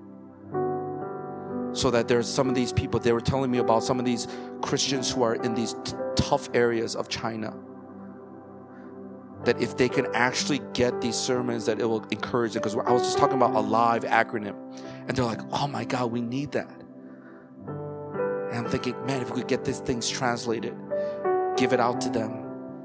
So that there's some of these people, they were telling me about some of these Christians who are in these t- tough areas of China, that if they can actually get these sermons, that it will encourage them. Because I was just talking about a live acronym, and they're like, oh my God, we need that. And I'm thinking, man, if we could get these things translated, give it out to them.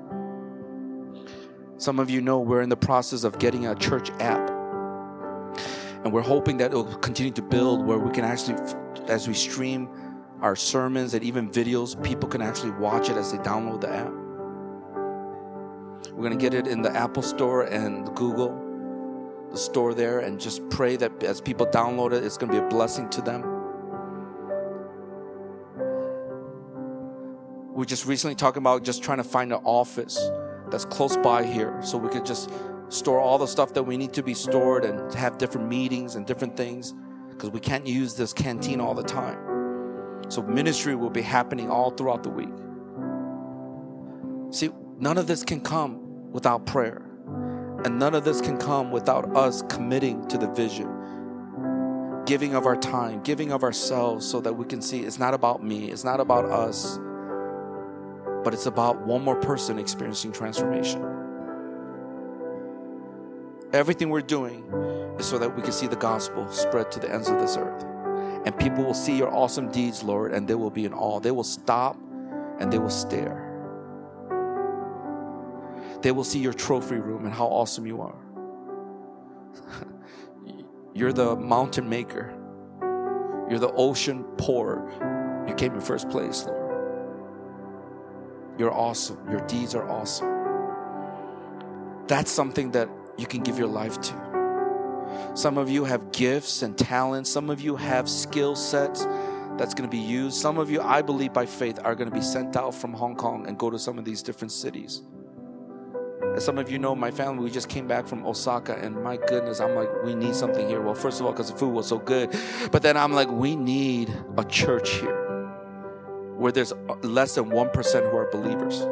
Some of you know we're in the process of getting a church app. And we're hoping that it will continue to build, where we can actually, as we stream our sermons and even videos, people can actually watch it as they download the app. We're going to get it in the Apple Store and Google, the store there, and just pray that as people download it, it's going to be a blessing to them. We're just recently talking about just trying to find an office that's close by here, so we could just store all the stuff that we need to be stored and have different meetings and different things, because we can't use this canteen all the time. So ministry will be happening all throughout the week. See, none of this can come without prayer, and none of this can come without us committing to the vision, giving of our time, giving of ourselves, so that we can see it's not about me, it's not about us, but it's about one more person experiencing transformation. Everything we're doing is so that we can see the gospel spread to the ends of this earth. And people will see your awesome deeds, Lord, and they will be in awe. They will stop and they will stare. They will see your trophy room and how awesome you are. You're the mountain maker. You're the ocean pourer. You came in first place, Lord. You're awesome. Your deeds are awesome. That's something that you can give your life to. Some of you have gifts and talents. Some of you have skill sets that's going to be used. Some of you, I believe by faith, are going to be sent out from Hong Kong and go to some of these different cities. As some of you know, my family, we just came back from Osaka, and my goodness, I'm like, we need something here. Well, first of all, because the food was so good. But then I'm like, we need a church here where there's less than one percent who are believers.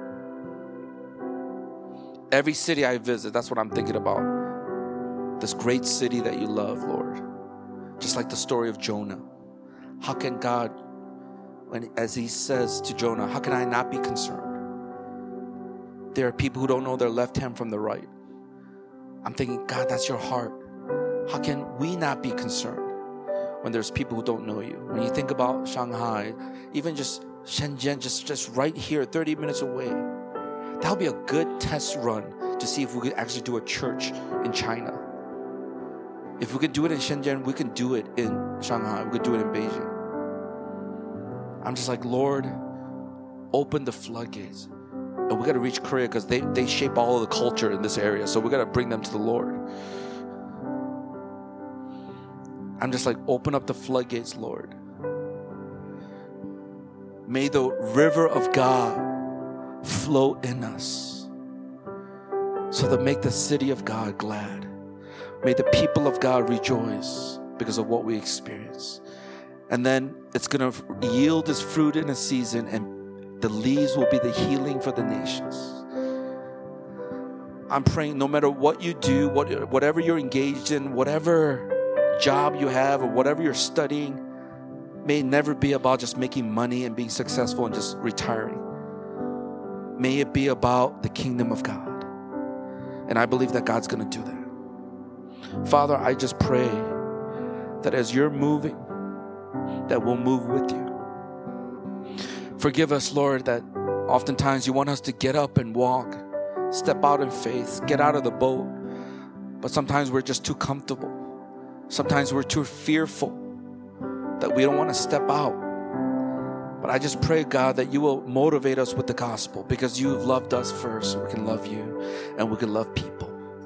Every city I visit, that's what I'm thinking about. This great city that you love, Lord. Just like the story of Jonah. How can God, when as he says to Jonah, how can I not be concerned? There are people who don't know their left hand from the right. I'm thinking, God, that's your heart. How can we not be concerned when there's people who don't know you? When you think about Shanghai, even just Shenzhen, just, just right here, thirty minutes away, that would be a good test run to see if we could actually do a church in China. If we could do it in Shenzhen, we can do it in Shanghai. We could do it in Beijing. I'm just like, Lord, open the floodgates. And we got to reach Korea because they, they shape all of the culture in this area. So we got to bring them to the Lord. I'm just like, open up the floodgates, Lord. May the river of God flow in us, so that make the city of God glad. May the people of God rejoice because of what we experience. And then it's going to yield its fruit in a season, and the leaves will be the healing for the nations. I'm praying no matter what you do, what, whatever you're engaged in, whatever job you have or whatever you're studying, may it never be about just making money and being successful and just retiring. May it be about the kingdom of God. And I believe that God's going to do that. Father, I just pray that as you're moving, that we'll move with you. Forgive us, Lord, that oftentimes you want us to get up and walk, step out in faith, get out of the boat. But sometimes we're just too comfortable. Sometimes we're too fearful that we don't want to step out. But I just pray, God, that you will motivate us with the gospel, because you have loved us first, so we can love you and we can love people.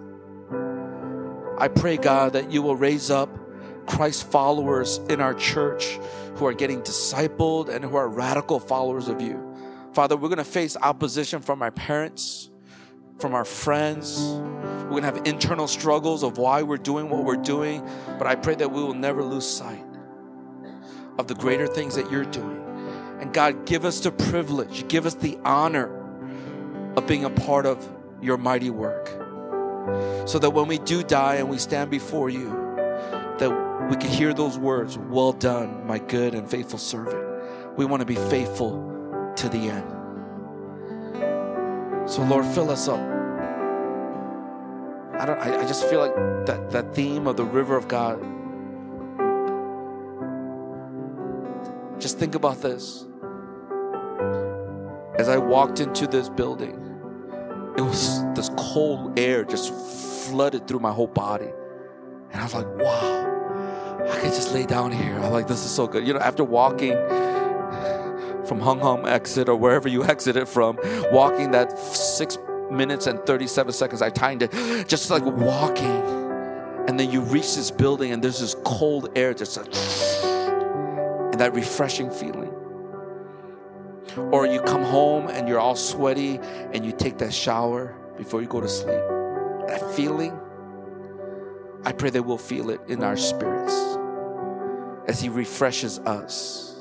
I pray, God, that you will raise up Christ followers in our church who are getting discipled and who are radical followers of you. Father, we're going to face opposition from our parents, from our friends. We're going to have internal struggles of why we're doing what we're doing. But I pray that we will never lose sight of the greater things that you're doing. And God, give us the privilege, give us the honor of being a part of your mighty work. So that when we do die and we stand before you, that we can hear those words, well done, my good and faithful servant. We want to be faithful to the end. So Lord, fill us up. I don't. I, I just feel like that, that theme of the river of God. Just think about this. As I walked into this building, it was this cold air just flooded through my whole body. And I was like, wow, I could just lay down here. I'm like, this is so good. You know, after walking from Hung Hom exit or wherever you exited from, walking that six minutes and thirty-seven seconds, I timed it, just like walking. And then you reach this building and there's this cold air, just like, and that refreshing feeling. Or you come home and you're all sweaty and you take that shower before you go to sleep. That feeling, I pray that we'll feel it in our spirits as He refreshes us,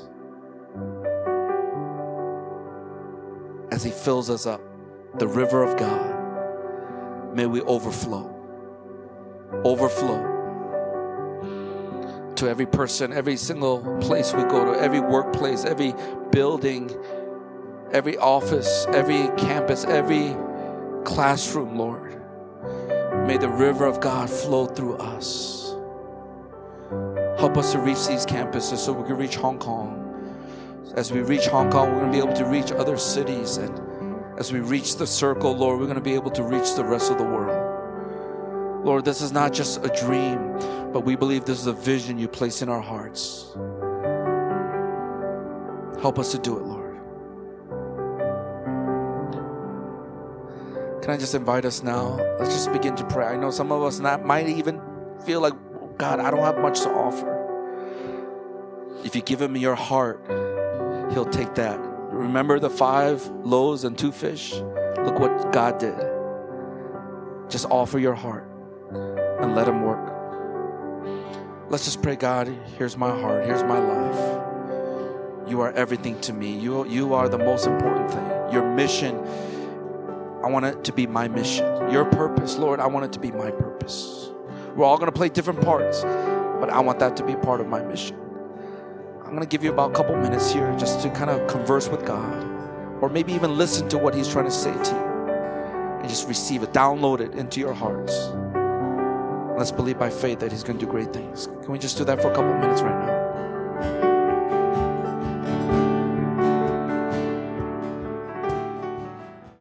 as He fills us up. The river of God, may we overflow, overflow to every person, every single place we go to, every workplace, every building, every office, every campus, every classroom, Lord. May the river of God flow through us. Help us to reach these campuses so we can reach Hong Kong. As we reach Hong Kong, we're going to be able to reach other cities. And as we reach the circle, Lord, we're going to be able to reach the rest of the world. Lord, this is not just a dream, but we believe this is a vision you place in our hearts. Help us to do it, Lord. Can I just invite us now? Let's just begin to pray. I know some of us not, might even feel like, God, I don't have much to offer. If you give Him your heart, He'll take that. Remember the five loaves and two fish? Look what God did. Just offer your heart and let Him work. Let's just pray, God, here's my heart. Here's my life. You are everything to me. You, you are the most important thing. Your mission, I want it to be my mission. Your purpose, Lord, I want it to be my purpose. We're all going to play different parts, but I want that to be part of my mission. I'm going to give you about a couple minutes here just to kind of converse with God, or maybe even listen to what He's trying to say to you and just receive it, download it into your hearts. Let's believe by faith that He's going to do great things. Can we just do that for a couple minutes right now?